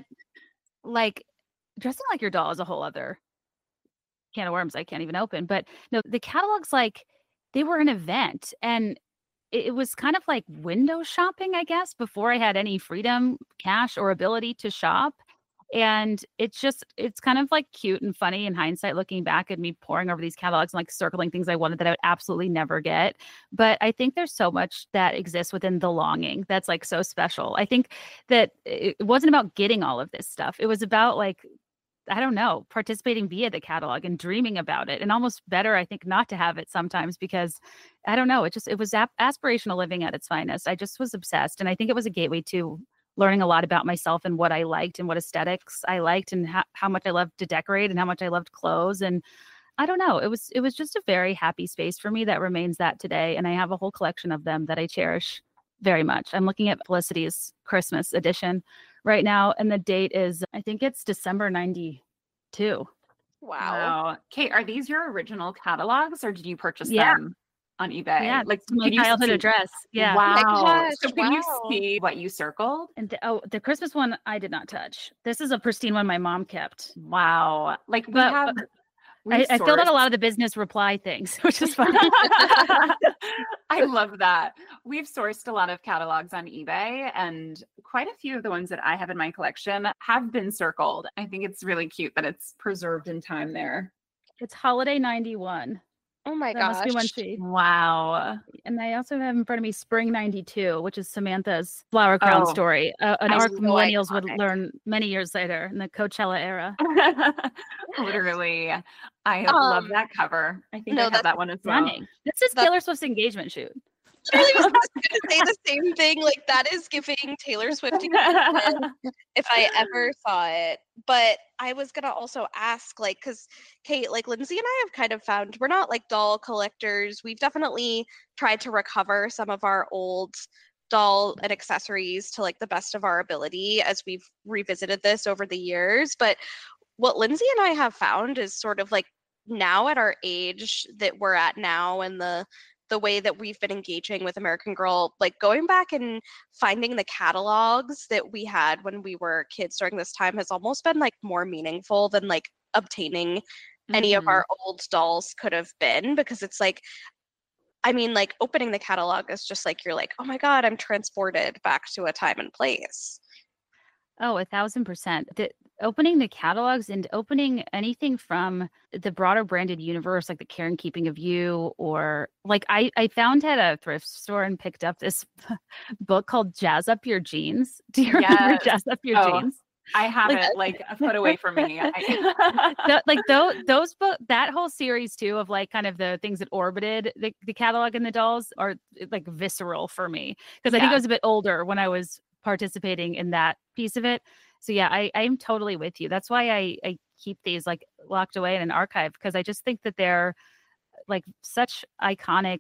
like dressing like your doll is a whole other can of worms I can't even open. But no, the catalogs, like they were an event and it, it was kind of like window shopping, I guess, before I had any freedom, cash, or ability to shop. And it's just, it's kind of like cute and funny in hindsight, looking back at me poring over these catalogs and like circling things I wanted that I would absolutely never get. But I think there's so much that exists within the longing that's like so special. I think that it it wasn't about getting all of this stuff. It was about like, I don't know, participating via the catalog and dreaming about it. And almost better, I think, not to have it sometimes because I don't know, it just, it was ap- aspirational living at its finest. I just was obsessed. And I think it was a gateway to learning a lot about myself and what I liked and what aesthetics I liked and how, how much I loved to decorate and how much I loved clothes. And I don't know, it was, it was just a very happy space for me that remains that today. And I have a whole collection of them that I cherish very much. I'm looking at Felicity's Christmas edition right now. And the date is, I think it's December ninety-two. Wow. Kate, are these your original catalogs or did you purchase Yeah. them on eBay? Yeah, Like, it's my can you childhood see- address. Yeah. Wow. my gosh, So can you wow. see what you circled? And the, oh, the Christmas one I did not touch. This is a pristine one my mom kept. Wow. Like we But- have I, we I filled out a sourced- lot of the business reply things, which is fun. I love that. We've sourced a lot of catalogs on eBay, and quite a few of the ones that I have in my collection have been circled. I think it's really cute that it's preserved in time there. It's holiday ninety-one. Oh my That gosh. must be when she. Wow. And I also have in front of me Spring ninety-two, which is Samantha's flower crown Oh, story, uh, an I arc know, millennials would iconic. learn many years later in the Coachella era. Literally. I love Um, that cover. I think no, I have that's that one as well. Stunning. This is That- Taylor Swift's engagement shoot. literally was just going to say the same thing. Like, that is giving Taylor Swift if I ever saw it. But I was going to also ask, like, because Kate, like, Lindsay and I have kind of found we're not like doll collectors. We've definitely tried to recover some of our old doll and accessories to like the best of our ability as we've revisited this over the years. But what Lindsay and I have found is sort of like now at our age that we're at now and the the way that we've been engaging with American Girl, like going back and finding the catalogs that we had when we were kids during this time has almost been like more meaningful than like obtaining mm-hmm. any of our old dolls could have been, because it's like, I mean, like opening the catalog is just like, you're like, oh my God, I'm transported back to a time and place. Oh, a thousand percent. The, opening the catalogs and opening anything from the broader branded universe, like the Care and Keeping of You, or like I, I found at a thrift store and picked up this book called Jazz Up Your Jeans. Do you yes. remember Jazz Up Your oh, Jeans? I have like, it like a foot away from me. the, like those, those book, that whole series too of like kind of the things that orbited the, the catalog and the dolls are like visceral for me. Because I yeah. think I was a bit older when I was participating in that piece of it. So yeah, I, I'm totally with you. That's why I, I keep these like locked away in an archive, because I just think that they're like such iconic,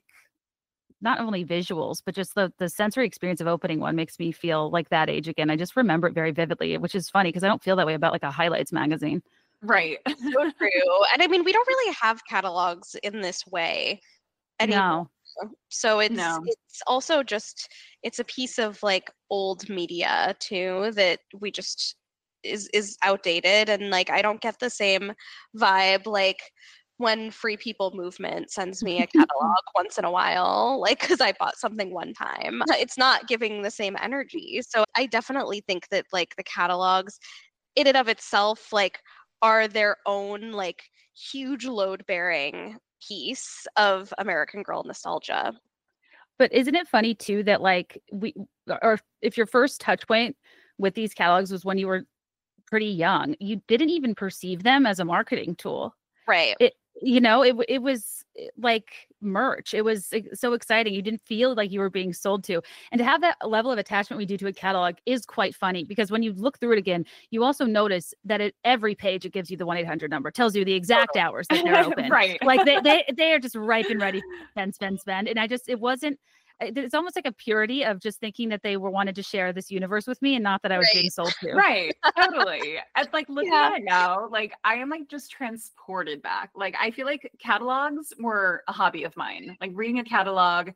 not only visuals, but just the, the sensory experience of opening one makes me feel like that age again. I just remember it very vividly, which is funny because I don't feel that way about like a highlights magazine. Right. So true. And I mean, we don't really have catalogs in this way anymore. No. So it's no. it's also just it's a piece of like old media too that we just is is outdated, and like I don't get the same vibe like when Free People Movement sends me a catalog once in a while, like because I bought something one time. It's not giving the same energy. So I definitely think that like the catalogs in and of itself like are their own like huge load bearing piece of American Girl nostalgia. But isn't it funny too that like we, or if your first touch point with these catalogs was when you were pretty young, you didn't even perceive them as a marketing tool, right? It, you know, it it was like merch. It was so exciting. You didn't feel like you were being sold to, and to have that level of attachment we do to a catalog is quite funny, because when you look through it again, you also notice that at every page it gives you the one eight hundred number, tells you the exact hours that they're open. Right. Like they, they they are just ripe and ready to spend, spend, spend. And I just, it wasn't, it's almost like a purity of just thinking that they were wanted to share this universe with me and not that I was right. being sold to. Right. Totally. It's like looking Yeah. at it now, like I am like just transported back. Like I feel like catalogs were a hobby of mine. Like reading a catalog,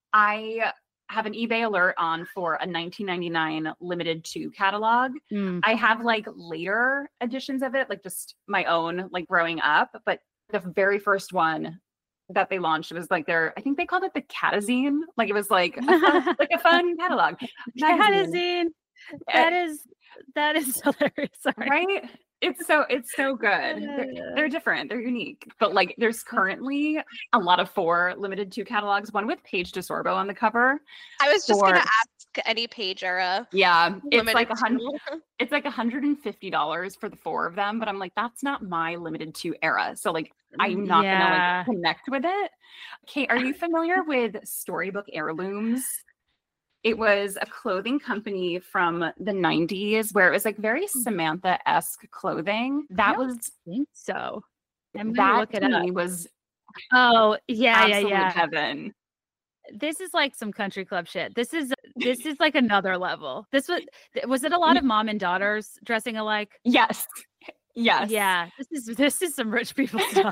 I have an eBay alert on for a nineteen ninety-nine limited to catalog. Mm. I have like later editions of it, like just my own, like growing up. But the very first one that they launched, it was like their, I think they called it the Catazine. Like it was like a fun, like a fun catalog. Catazine. That is that is hilarious. Sorry. Right? It's so it's so good. They're, they're different. They're unique. But like there's currently a lot of four limited to catalogs, one with Paige DeSorbo on the cover. I was just for, gonna ask any Paige era. Yeah. It's limited like a hundred to. it's like one hundred fifty dollars for the four of them. But I'm like, that's not my limited to era. So like I'm not Yeah. gonna like connect with it. Kate, are you familiar with Storybook Heirlooms? It was a clothing company from the nineties where it was like very Samantha-esque clothing. That I don't was think so. I'm gonna that look it to up. me was Oh yeah, yeah, absolute yeah. heaven. This is like some country club shit. This is this is like another level. This was was it a lot of mom and daughters dressing alike? Yes. Yes. Yeah. This is this is some rich people stuff.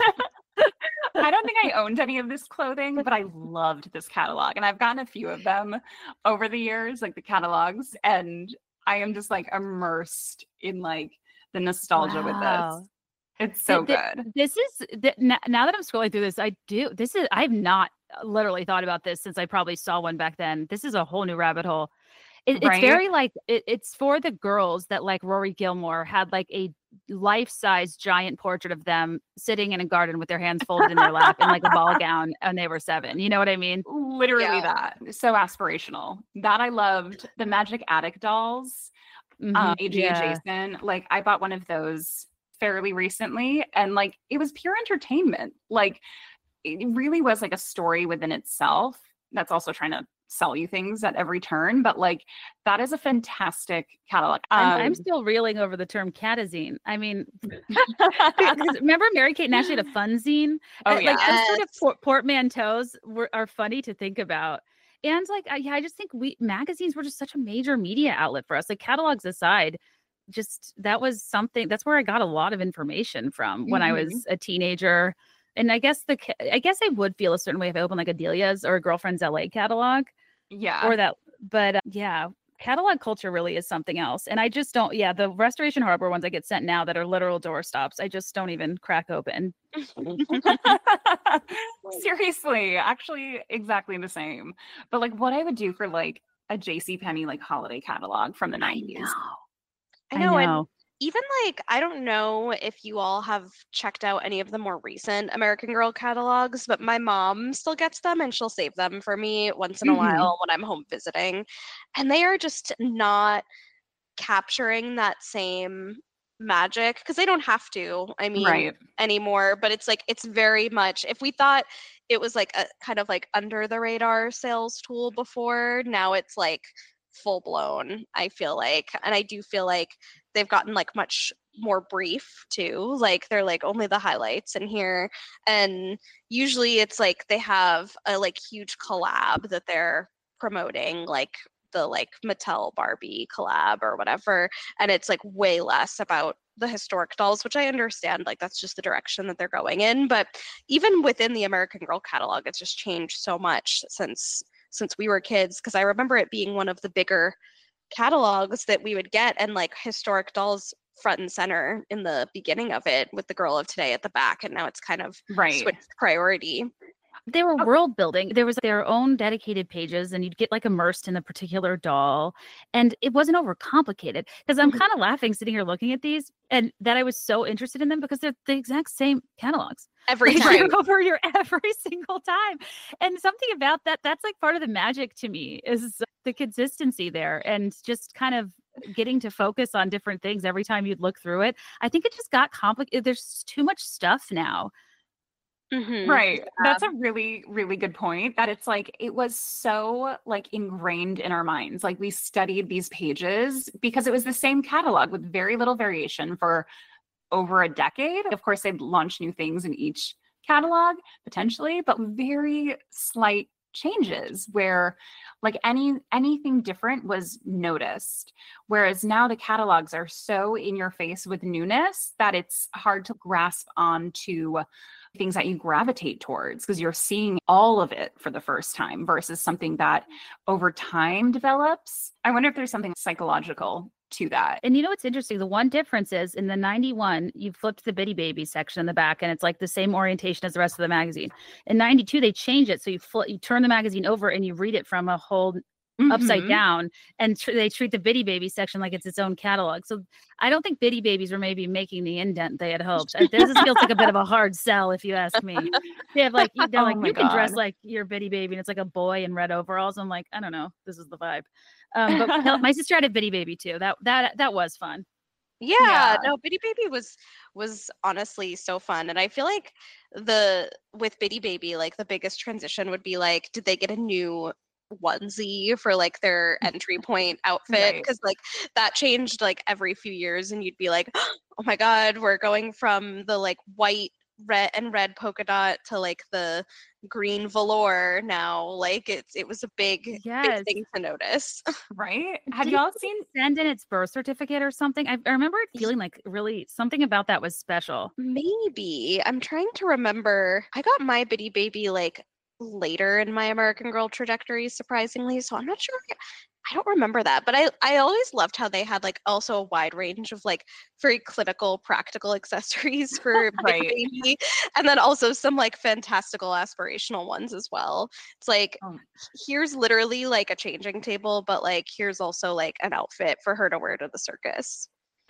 I don't think I owned any of this clothing, but I loved this catalog. And I've gotten a few of them over the years, like the catalogs. And I am just like immersed in like the nostalgia Wow. with this. It's so Th- th- good. This is th- n- now that I'm scrolling through this, I do. This is I've not literally thought about this since I probably saw one back then. This is a whole new rabbit hole. It, Right? It's very like it, it's for the girls that like Rory Gilmore had like a life-size giant portrait of them sitting in a garden with their hands folded in their lap in like a ball gown, and they were seven. You know what I mean? Literally Yeah. that. So aspirational. That I loved. The Magic Attic dolls, Mhm, um, A G yeah. Jason. Like I bought one of those fairly recently, and like it was pure entertainment. Like it really was like a story within itself that's also trying to sell you things at every turn. But like, that is a fantastic catalog. I'm, Um, I'm still reeling over the term catazine. I mean, because remember Mary-Kate and Ashley had a fun zine? Oh, Uh, yeah. Like those sort of por- portmanteaus were, are funny to think about. And like, I, yeah, I just think we magazines were just such a major media outlet for us. Like catalogs aside, just that was something, that's where I got a lot of information from when I Mhm. was a teenager. And I guess the, ca- I guess I would feel a certain way if I opened like a Delia's or a Girlfriend's L A catalog Yeah. or that, but uh, yeah, catalog culture really is something else. And I just don't, yeah, the Restoration Hardware ones I get sent now that are literal doorstops, I just don't even crack open. Seriously, actually exactly the same. But like what I would do for like a JCPenney like holiday catalog from the nineties. I know, and even like I don't know if you all have checked out any of the more recent American Girl catalogs, but my mom still gets them and she'll save them for me once in a Mhm. while when I'm home visiting. And they are just not capturing that same magic because they don't have to, I mean, Right. anymore, but it's like it's very much if we thought it was like a kind of like under the radar sales tool before, now it's like full blown, I feel like. And I do feel like they've gotten like much more brief too. Like they're like only the highlights in here. And usually it's like they have a like huge collab that they're promoting, like the like Mattel Barbie collab or whatever. And it's like way less about the historic dolls, which I understand, like that's just the direction that they're going in. But even within the American Girl catalog, it's just changed so much since since we were kids, because I remember it being one of the bigger catalogs that we would get, and like historic dolls front and center in the beginning of it with the Girl of Today at the back, and now it's kind of Right. switched priority. They were Oh. world building. There was their own dedicated pages, and you'd get like immersed in a particular doll, and it wasn't overcomplicated. Because I'm Mhm. kind of laughing sitting here looking at these, and that I was so interested in them because they're the exact same catalogs Every like, time. year over year, every single time. And something about that, that's like part of the magic to me is the consistency there, and just kind of getting to focus on different things every time you'd look through it. I think it just got complicated. There's too much stuff now. Mhm. Right. That's a really, really good point. That it's like it was so like ingrained in our minds. Like we studied these pages because it was the same catalog with very little variation for over a decade. Of course, they'd launch new things in each catalog potentially, but very slight changes where like any anything different was noticed. Whereas now the catalogs are so in your face with newness that it's hard to grasp onto things that you gravitate towards because you're seeing all of it for the first time versus something that over time develops. I wonder if there's something psychological to that. And you know what's interesting? The one difference is in the ninety-one, you flipped the Bitty Baby section in the back, and it's like the same orientation as the rest of the magazine. In ninety-two, they change it so you fl- you turn the magazine over and you read it from a whole upside Mhm. down, and tr- they treat the Bitty Baby section like it's its own catalog. So I don't think Bitty Babies were maybe making the indent they had hoped. Uh, This feels like a bit of a hard sell, if you ask me. They have like they're Oh like my you can dress God. like your Bitty Baby, and it's like a boy in red overalls. I'm like, I don't know, this is the vibe. Um, but hell, my sister had a Bitty Baby too. That that that was fun. Yeah, Yeah. no, Bitty Baby was was honestly so fun. And I feel like the with Bitty Baby, like the biggest transition would be like, did they get a new onesie for like their entry point outfit? Right. Because like that changed like every few years, and you'd be like, oh my God, we're going from the like white, red and red polka dot to like the green velour now. Like it's it was a big, Yes. big thing to notice. Right? Have Didn't y'all it seen send in its birth certificate or something? I, I remember it feeling like really something about that was special. Maybe. I'm trying to remember. I got my Bitty Baby like later in my American Girl trajectory, surprisingly. So I'm not sure. I don't remember that. But I, I always loved how they had like also a wide range of like very clinical, practical accessories for Bitty Right. Baby. And then also some like fantastical aspirational ones as well. It's like Oh. here's literally like a changing table, but like here's also like an outfit for her to wear to the circus.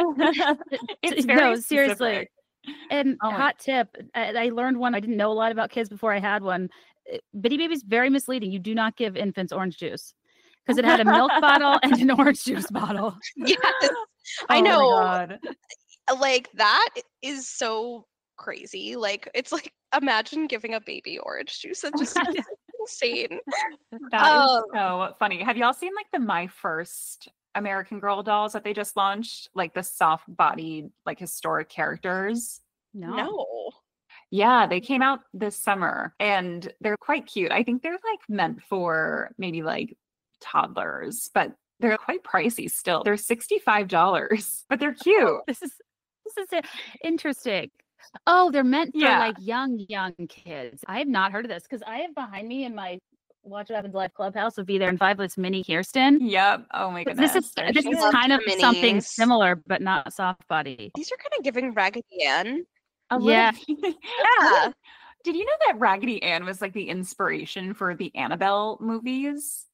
It's No, very seriously. specific. And Oh my- hot tip, I, I learned one. I didn't know a lot about kids before I had one. Uh, Bitty Baby's very misleading. You do not give infants orange juice because it had a milk bottle and an orange juice bottle. Yes. I Oh my know. God. Like that is so crazy. Like it's like imagine giving a baby orange juice. It just insane. That Um, is so funny. Have y'all seen like the My First American Girl dolls that they just launched? Like the soft-bodied, like historic characters? No. no. Yeah, they came out this summer and they're quite cute. I think they're like meant for maybe like toddlers, but they're quite pricey still. They're sixty-five dollars, but they're cute. This is this is it. Interesting. Oh, they're meant for Yeah. like young, young kids. I have not heard of this because I have behind me in my Watch What Happens Live Clubhouse with Be There in Five this Mini Kirsten. Yep. Oh my But goodness. This is There this she is love kind of the something minis. similar, but not soft body. These are kind of giving Raggedy Ann. A little- Yeah. Yeah. Did you know that Raggedy Ann was like the inspiration for the Annabelle movies?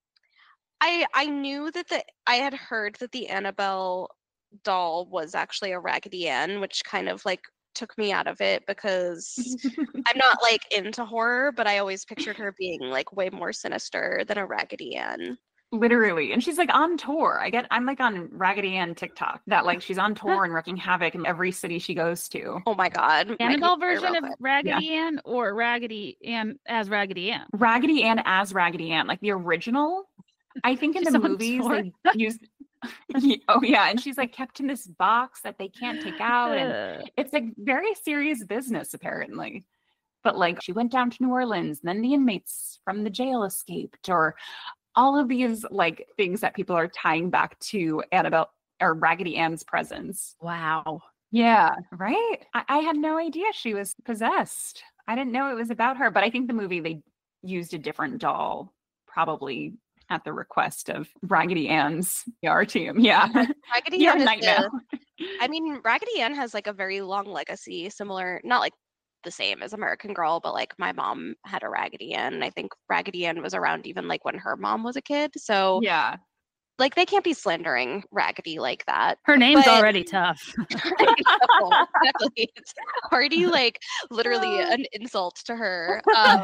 I I knew that the I had heard that the Annabelle doll was actually a Raggedy Ann, which kind of like took me out of it because I'm not like into horror, but I always pictured her being like way more sinister than a Raggedy Ann. Literally. And she's like on tour. I get I'm like on Raggedy Ann TikTok that like she's on tour and wreaking havoc in every city she goes to. Oh my god. Might Annabelle be very version of relevant. Raggedy Ann or Raggedy Ann as Raggedy Ann? Raggedy Ann as Raggedy Ann, like the original. I think in She's the on movies tour. they used oh yeah, and she's like kept in this box that they can't take out, and Ugh. it's like very serious business apparently. But like she went down to New Orleans, and then the inmates from the jail escaped, or all of these like things that people are tying back to Annabelle or Raggedy Ann's presence. Wow. Yeah, right? I, I had no idea she was possessed. I didn't know it was about her, but I think the movie they used a different doll, probably at the request of Raggedy Ann's P R team. Yeah. Raggedy You're Ann a is night now. the, I mean, Raggedy Ann has like a very long legacy, similar, not like the same as American Girl, but like my mom had a Raggedy Ann. And I think Raggedy Ann was around even like when her mom was a kid. So Yeah. like they can't be slandering Raggedy like that. Her name's But- already tough. I know, exactly. It's already like literally an insult to her. Um,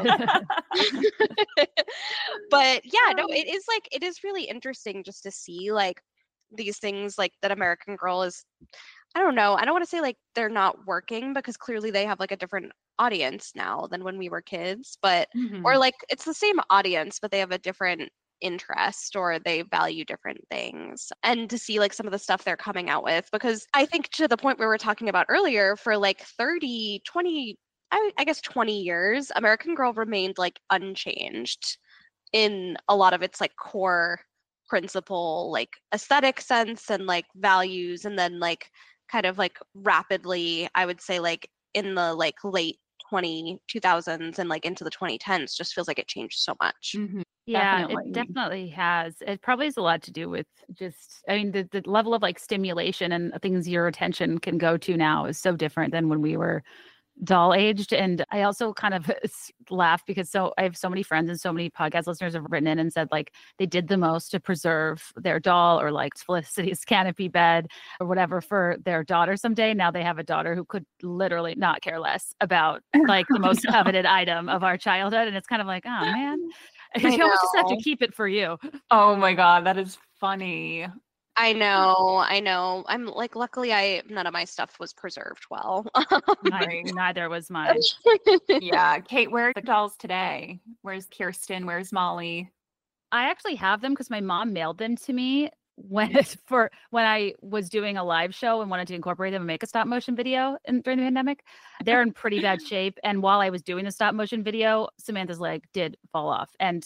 but yeah, no, it is like it is really interesting just to see like these things like that American Girl is. I don't know. I don't want to say like they're not working because clearly they have like a different audience now than when we were kids, but Mhm. or like it's the same audience, but they have a different interest or they value different things. And to see like some of the stuff they're coming out with, because I think to the point we were talking about earlier, for like thirty, twenty, I, I guess twenty years, American Girl remained like unchanged in a lot of its like core principle, like aesthetic sense and like values. And then like kind of like rapidly, I would say like in the like late twenty two thousands and like into the twenty tens, just feels like it changed so much. Mhm. Yeah, Definitely. it definitely has. It probably has a lot to do with just, I mean, the, the level of like stimulation and things your attention can go to now is so different than when we were doll aged. And I also kind of s- laugh because so I have so many friends and so many podcast listeners have written in and said like they did the most to preserve their doll or like Felicity's canopy bed or whatever for their daughter someday. Now they have a daughter who could literally not care less about like the most No. coveted item of our childhood. And it's kind of like, oh man. I You almost just have to know. keep it for you. Oh my God, that is funny. I know, I know. I'm like, luckily, I none of my stuff was preserved well. Neither, neither was mine. Yeah. Kate, where are the dolls today? Where's Kirsten? Where's Molly? I actually have them because my mom mailed them to me when for when I was doing a live show and wanted to incorporate them and make a stop motion video in, during the pandemic. They're in pretty bad shape. And while I was doing the stop motion video, Samantha's leg did fall off. And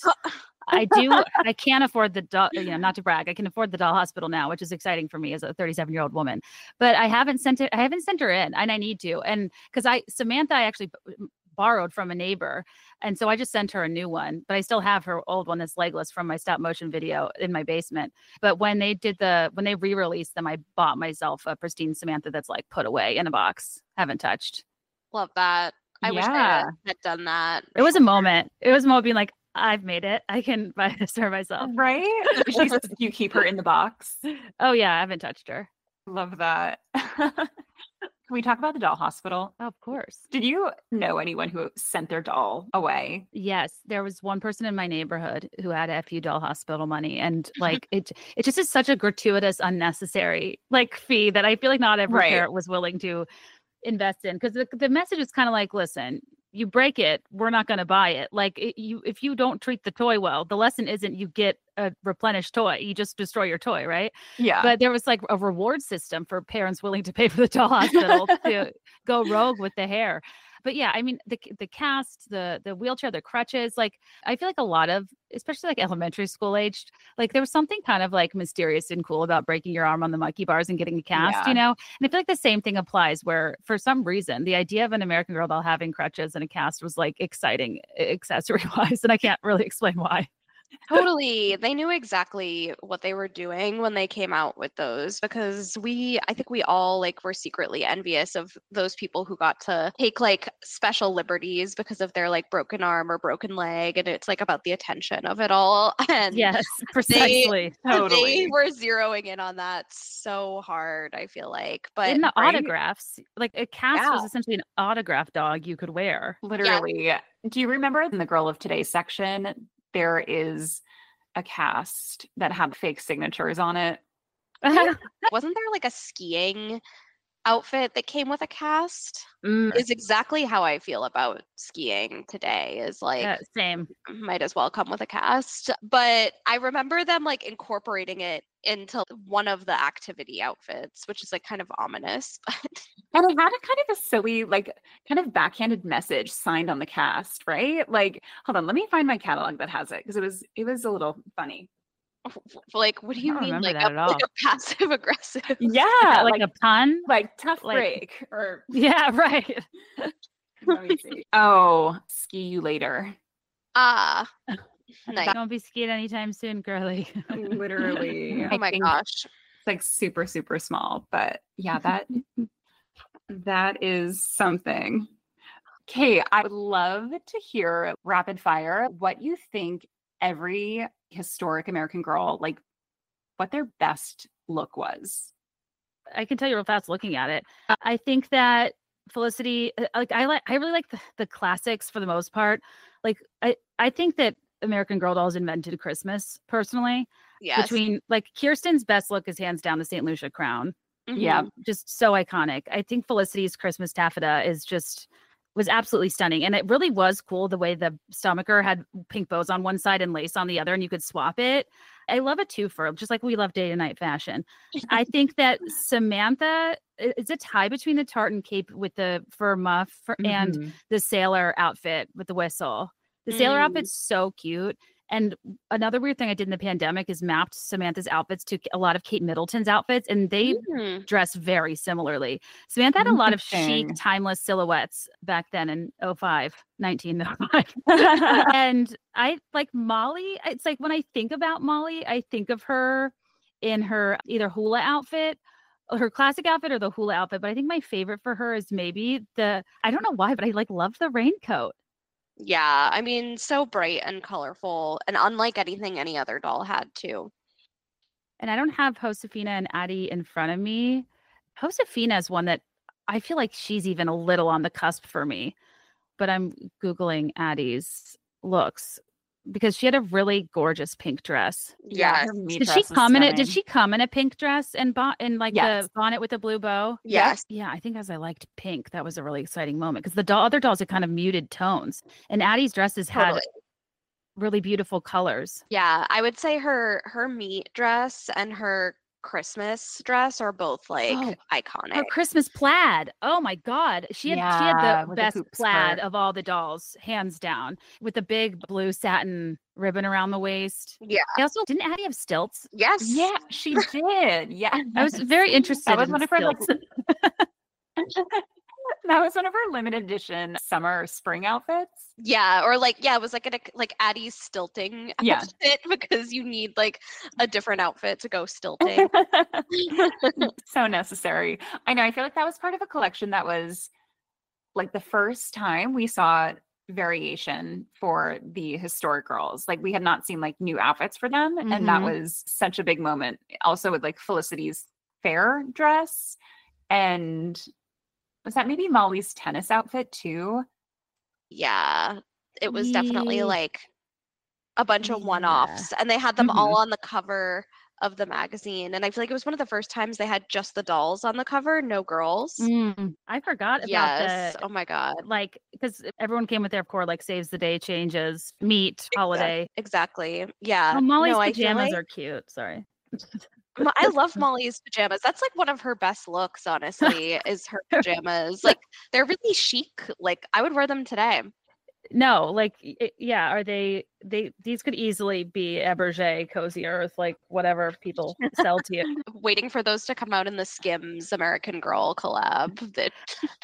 I do I can't afford the doll, you know, not to brag, I can afford the doll hospital now, which is exciting for me as a thirty-seven year old woman. But I haven't sent it, I haven't sent her in and I need to. And because I Samantha I actually b- borrowed from a neighbor. And so I just sent her a new one, but I still have her old one that's legless from my stop motion video in my basement. But when they did the, when they re-released them, I bought myself a pristine Samantha that's like put away in a box. Haven't touched. Love that. I wish I Yeah. had, had done that. It was a moment. It was a moment being like, I've made it. I can buy this for myself. Right? She's, you keep her in the box. Oh yeah, I haven't touched her. Love that. Can we talk about the doll hospital? Of course. Did you know anyone who sent their doll away? Yes, there was one person in my neighborhood who had a F U doll hospital money, and like it, it just is such a gratuitous, unnecessary like fee that I feel like not every Right. parent was willing to invest in because the, the message is kind of like, listen, you break it, we're not going to buy it. Like it, you, if you don't treat the toy well, the lesson isn't you get a replenished toy. You just destroy your toy, right? Yeah. But there was like a reward system for parents willing to pay for the doll hospital to go rogue with the hair. But yeah, I mean, the the cast, the the wheelchair, the crutches, like I feel like a lot of, especially like elementary school aged, like there was something kind of like mysterious and cool about breaking your arm on the monkey bars and getting a cast, Yeah. you know? And I feel like the same thing applies where for some reason, the idea of an American Girl doll having crutches and a cast was like exciting accessory wise. And I can't really explain why. Totally. They knew exactly what they were doing when they came out with those because we, I think we all like were secretly envious of those people who got to take like special liberties because of their like broken arm or broken leg. And it's like about the attention of it all. And Yes, precisely. they, Totally. they were zeroing in on that so hard, I feel like. But in the right? autographs, like a cast Yeah. was essentially an autograph dog you could wear. Literally. Do you remember in the Girl of Today section, there is a cast that had fake signatures on it? wasn't there like a skiing outfit that came with a cast? Mm. Is exactly how I feel about skiing today is like Yeah, same. might as well come with a cast. But I remember them like incorporating it into one of the activity outfits, which is like kind of ominous. And it had a kind of a silly, like, kind of backhanded message signed on the cast, right? Like, hold on, let me find my catalog that has it because it was it was a little funny. Like, what do you I don't mean? remember Like that a, at all. like a passive aggressive? Yeah, like, like a pun. like tough like- break or Yeah, right. let me see. Oh, ski you later. Ah, nice. Don't be skied anytime soon, girly. Literally. Oh I my think gosh. It's like super, super small. But yeah, that that is something. Okay, I would love to hear rapid fire what you think every historic American Girl, like what their best look was. I can tell you real fast looking at it. I think that Felicity, uh, like I like, I really like the, the classics for the most part. Like I, I think that American Girl dolls invented Christmas personally. Yes. Between like Kirsten's best look is hands down the Saint Lucia crown. Mhm. Yeah. Just so iconic. I think Felicity's Christmas taffeta is just was absolutely stunning. And it really was cool the way the stomacher had pink bows on one side and lace on the other, and you could swap it. I love a twofer, just like we love day to night fashion. I think that Samantha, it's a tie between the tartan cape with the fur muff for, and Mhm. the sailor outfit with the whistle. The sailor Mm. outfit's so cute. And another weird thing I did in the pandemic is mapped Samantha's outfits to a lot of Kate Middleton's outfits, and they Mm. dress very similarly. Samantha had a lot of chic, Interesting. timeless silhouettes back then in oh five, nineteen oh five. And I like Molly. It's like when I think about Molly, I think of her in her either hula outfit, or her classic outfit, or the hula outfit. But I think my favorite for her is maybe the, I don't know why, but I like love the raincoat. Yeah, I mean, so bright and colorful, and unlike anything any other doll had too. And I don't have Josefina and Addie in front of me. Josefina is one that I feel like she's even a little on the cusp for me. But I'm Googling Addie's looks because she had a really gorgeous pink dress. Yes. her meat Did she dress was come in it? Did stunning. she come in a pink dress and bon- and like Yes. the bonnet with the blue bow? Yes. Yeah, I think as I liked pink, that was a really exciting moment because the doll, other dolls had kind of muted tones, and Addie's dresses had Totally. really beautiful colors. Yeah, I would say her her meat dress and her Christmas dress are both like Oh, iconic. Her Christmas plaid. Oh my God. She had she had Yeah, the with the best hoop plaid skirt. of all the dolls, hands down, with the big blue satin ribbon around the waist. Yeah. I also didn't Addie have stilts? Yes. Yeah, she did. Yeah. I was very interested That was in one of her like, stilts. that was one of her limited edition summer spring outfits. Yeah, or like yeah, it was like an like Addie's stilting Yeah. outfit because you need like a different outfit to go stilting. So necessary. I know. I feel like that was part of a collection that was like the first time we saw variation for the historic girls. Like we had not seen like new outfits for them. And that Mhm. was such a big moment. Also with like Felicity's fair dress. And was that maybe Molly's tennis outfit too? Yeah, it was definitely Ye- like a bunch of Yeah. one-offs, and they had them all on the cover of the magazine. And I feel like it was one of the first times they had just the dolls on the cover, no girls. Mm, I forgot about Yes. the, Oh my God. like, because everyone came with their core, like saves the day, changes, meet, holiday. Exactly. Yeah. Oh, Molly's No, I feel pajamas like are cute. Sorry. Mo- I love Molly's pajamas. That's like one of her best looks, honestly, is her pajamas. Like they're really chic. Like I would wear them today. No, like, it, yeah, are they, they, these could easily be Eberge, Cozy Earth, like whatever people sell to you. Waiting for those to come out in the Skims American Girl collab that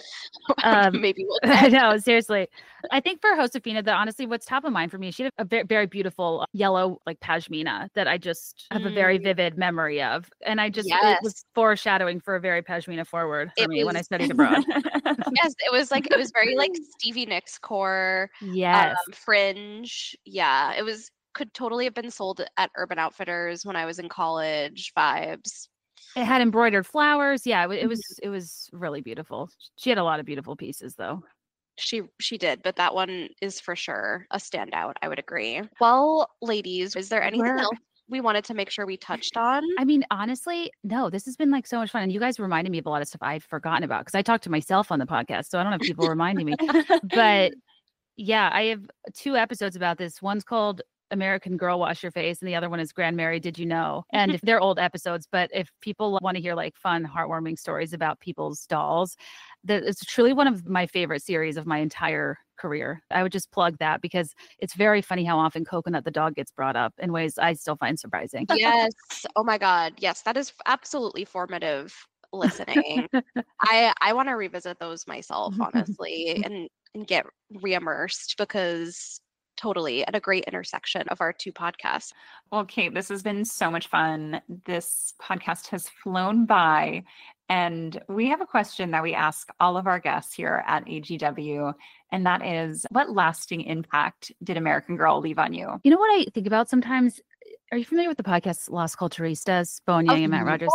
Um, maybe we'll I get. know, seriously. I think for Josefina, the honestly, what's top of mind for me, she had a very, very beautiful yellow like pashmina that I just have a very Mm, vivid memory of, and I just it yes. was foreshadowing for a very pashmina forward for It me when I was studied abroad. yes, it was like it was very like Stevie Nicks core, Yes, um, fringe. Yeah, it was could totally have been sold at Urban Outfitters when I was in college. Vibes. it had embroidered flowers. Yeah, it, wa- it Mhm. was it was really beautiful. She had a lot of beautiful pieces, though. She she did, but that one is for sure a standout. I would agree. Well, ladies, is there anything We're- else we wanted to make sure we touched on? I mean, honestly, no, this has been like so much fun. And you guys reminded me of a lot of stuff I've forgotten about because I talked to myself on the podcast. So I don't have people reminding me. But yeah, I have two episodes about this. One's called American Girl Wash Your Face, and the other one is Grand Mary Did You Know? And if they're old episodes, but if people want to hear like fun, heartwarming stories about people's dolls, that it's truly one of my favorite series of my entire career. I would just plug that because it's very funny how often Coconut the dog gets brought up in ways I still find surprising. Yes. Oh my God. Yes, that is absolutely formative listening. I I want to revisit those myself, honestly, and and get re-immersed because totally at a great intersection of our two podcasts. Well, Kate, this has been so much fun. This podcast has flown by. And we have a question that we ask all of our guests here at A G W. And that is, what lasting impact did American Girl leave on you? You know what I think about sometimes? Are you familiar with the podcast Las Culturistas, Bo and Yang and Matt Rogers?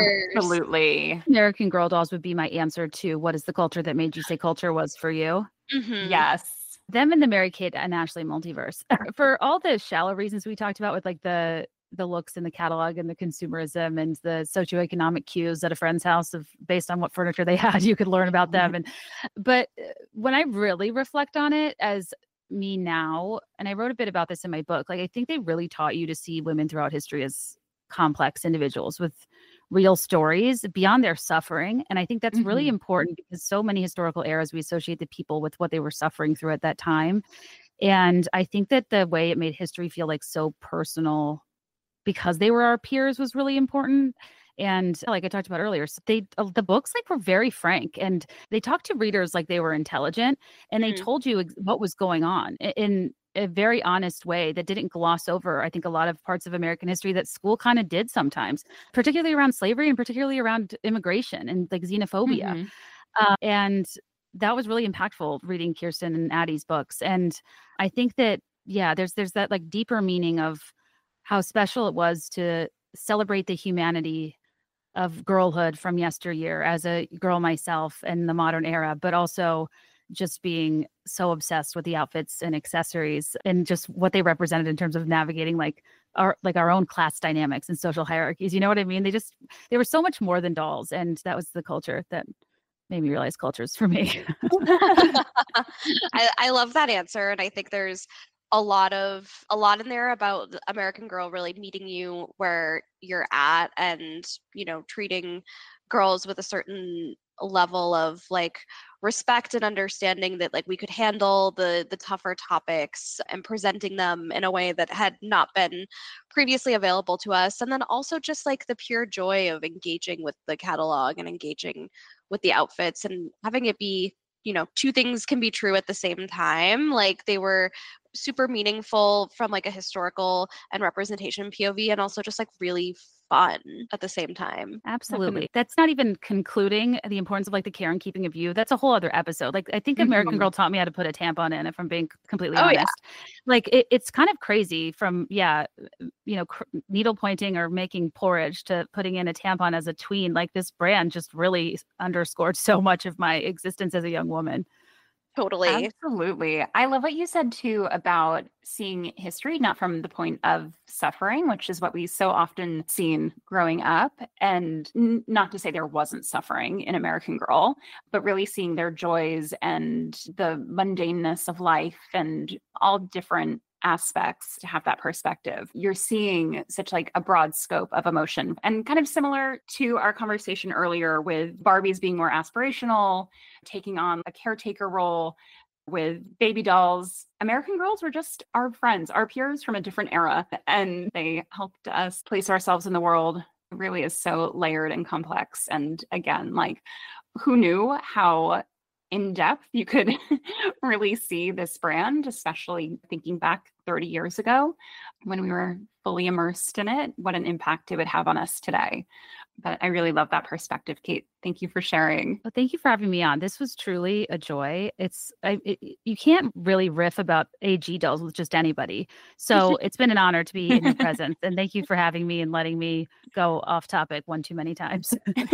Absolutely. American Girl dolls would be my answer to what is the culture that made you say culture was for you? Mhm. Yes. Them and the Mary Kate and Ashley multiverse. For all the shallow reasons we talked about with like the the looks in the catalog and the consumerism and the socioeconomic cues at a friend's house of based on what furniture they had, you could learn about them. And but uh, when I really reflect on it as me now, and I wrote a bit about this in my book, like I think they really taught you to see women throughout history as complex individuals with real stories beyond their suffering. And I think that's really Mhm. important because so many historical eras we associate the people with what they were suffering through at that time. And I think that the way it made history feel like so personal because they were our peers was really important. And like I talked about earlier, so they uh, the books like were very frank and they talked to readers like they were intelligent and they Mhm. told you ex- what was going on i- in a very honest way that didn't gloss over, I think, a lot of parts of American history that school kind of did sometimes, particularly around slavery and particularly around immigration and like xenophobia. Mhm. Uh, and that was really impactful reading Kirsten and Addie's books. And I think that, yeah, there's there's that like deeper meaning of how special it was to celebrate the humanity of girlhood from yesteryear as a girl myself in the modern era, but also just being so obsessed with the outfits and accessories and just what they represented in terms of navigating like our like our own class dynamics and social hierarchies. You know what I mean? They just they were so much more than dolls, and that was the culture that made me realize cultures for me. I, I love that answer, and I think there's a lot of a lot in there about the American Girl really meeting you where you're at, and you know, treating girls with a certain level of like respect and understanding that like we could handle the the tougher topics and presenting them in a way that had not been previously available to us, and then also just like the pure joy of engaging with the catalog and engaging with the outfits and having it be, you know, two things can be true at the same time. Like they were super meaningful from like a historical and representation P O V, and also just like really fun at the same time. Absolutely. That's not even concluding the importance of like the care and keeping of you. That's a whole other episode. Like I think American Mhm. Girl taught me how to put a tampon in, if I'm being completely Oh, yeah. honest. Like it, it's kind of crazy from, yeah, you know, cr- needle pointing or making porridge to putting in a tampon as a tween. Like this brand just really underscored so much of my existence as a young woman. Totally. Absolutely. I love what you said too about seeing history not from the point of suffering, which is what we so often seen growing up. And n- not to say there wasn't suffering in American Girl, but really seeing their joys and the mundaneness of life and all different aspects to have that perspective. You're seeing such like a broad scope of emotion, and kind of similar to our conversation earlier with Barbies being more aspirational, taking on a caretaker role. With baby dolls, American Girls were just our friends, our peers from a different era, and they helped us place ourselves in the world. It really is so layered and complex. And again, like, who knew how in depth you could really see this brand, especially thinking back thirty years ago when we were fully immersed in it, what an impact it would have on us today. But I really love that perspective, Kate. Thank you for sharing. Well, thank you for having me on. This was truly a joy. It's I, it, you can't really riff about A G dolls with just anybody. So it's been an honor to be in your presence. And thank you for having me and letting me go off topic one too many times.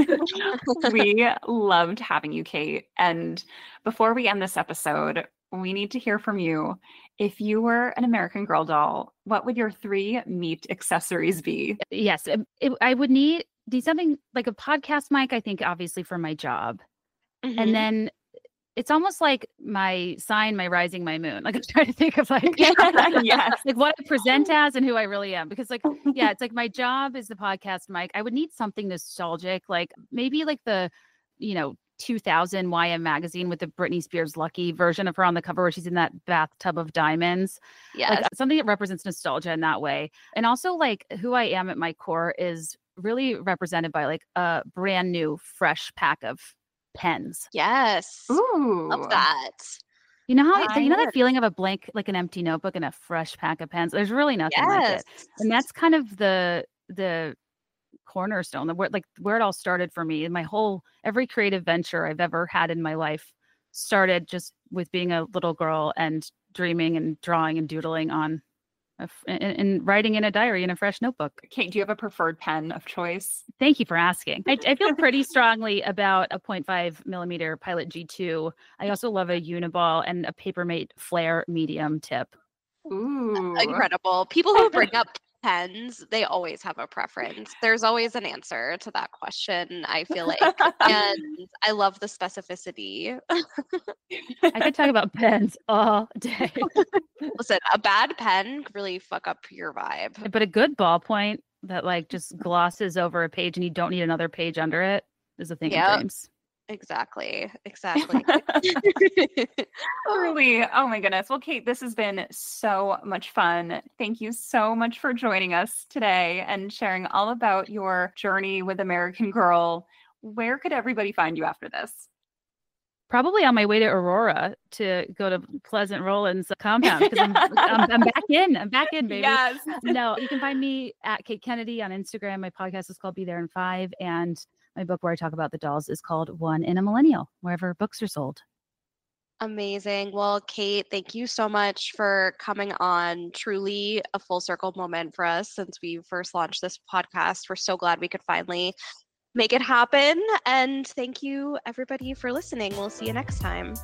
We loved having you, Kate. And before we end this episode, we need to hear from you. If you were an American Girl doll, what would your three meat accessories be? Yes, it, it, I would need, need something like a podcast mic, I think, obviously for my job. Mhm. And then it's almost like my sign, my rising, my moon. Like I'm trying to think of like, Yes. like what I present as and who I really am. Because like, yeah, it's like my job is the podcast mic. I would need something nostalgic, like maybe like the, you know, two thousand Y M magazine with the Britney Spears Lucky version of her on the cover where she's in that bathtub of diamonds. Yes. Like something that represents nostalgia in that way. And also like who I am at my core is really represented by like a brand new fresh pack of pens. Yes. Ooh. Love that. You know how I you know would. that feeling of a blank, like an empty notebook and a fresh pack of pens? There's really nothing like Yes. it. And that's kind of the the cornerstone, the where like where it all started for me. And my whole every creative venture I've ever had in my life started just with being a little girl and dreaming and drawing and doodling on a f- and, and writing in a diary in a fresh notebook. Kate, do you have a preferred pen of choice? Thank you for asking. I, I feel pretty strongly about a point five millimeter Pilot G two. I also love a Uniball and a Papermate Flare medium tip. Ooh. Incredible. People who bring up pens, they always have a preference. There's always an answer to that question, I feel like. And I love the specificity. I could talk about pens all day. Listen, a bad pen could really fuck up your vibe. But a good ballpoint that like just glosses over a page and you don't need another page under it is a thing Yep. of dreams. Exactly. Exactly. Truly. Oh my goodness. Well, Kate, this has been so much fun. Thank you so much for joining us today and sharing all about your journey with American Girl. Where could everybody find you after this? Probably on my way to Aurora to go to Pleasant Rollins compound because I'm, I'm, I'm back in. I'm back in, baby. Yes. No, you can find me at Kate Kennedy on Instagram. My podcast is called Be There in Five, and my book where I talk about the dolls is called One in a Millennial, wherever books are sold. Amazing. Well, Kate, thank you so much for coming on. Truly a full circle moment for us since we first launched this podcast. We're so glad we could finally make it happen. And thank you, everybody, for listening. We'll see you next time.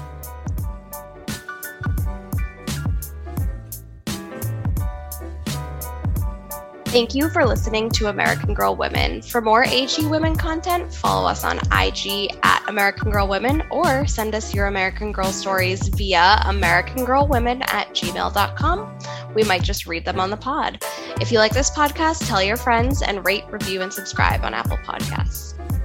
Thank you for listening to American Girl Women. For more A G Women content, follow us on I G at American Girl Women or send us your American Girl stories via americangirlwomen at gmail dot com. We might just read them on the pod. If you like this podcast, tell your friends and rate, review, and subscribe on Apple Podcasts.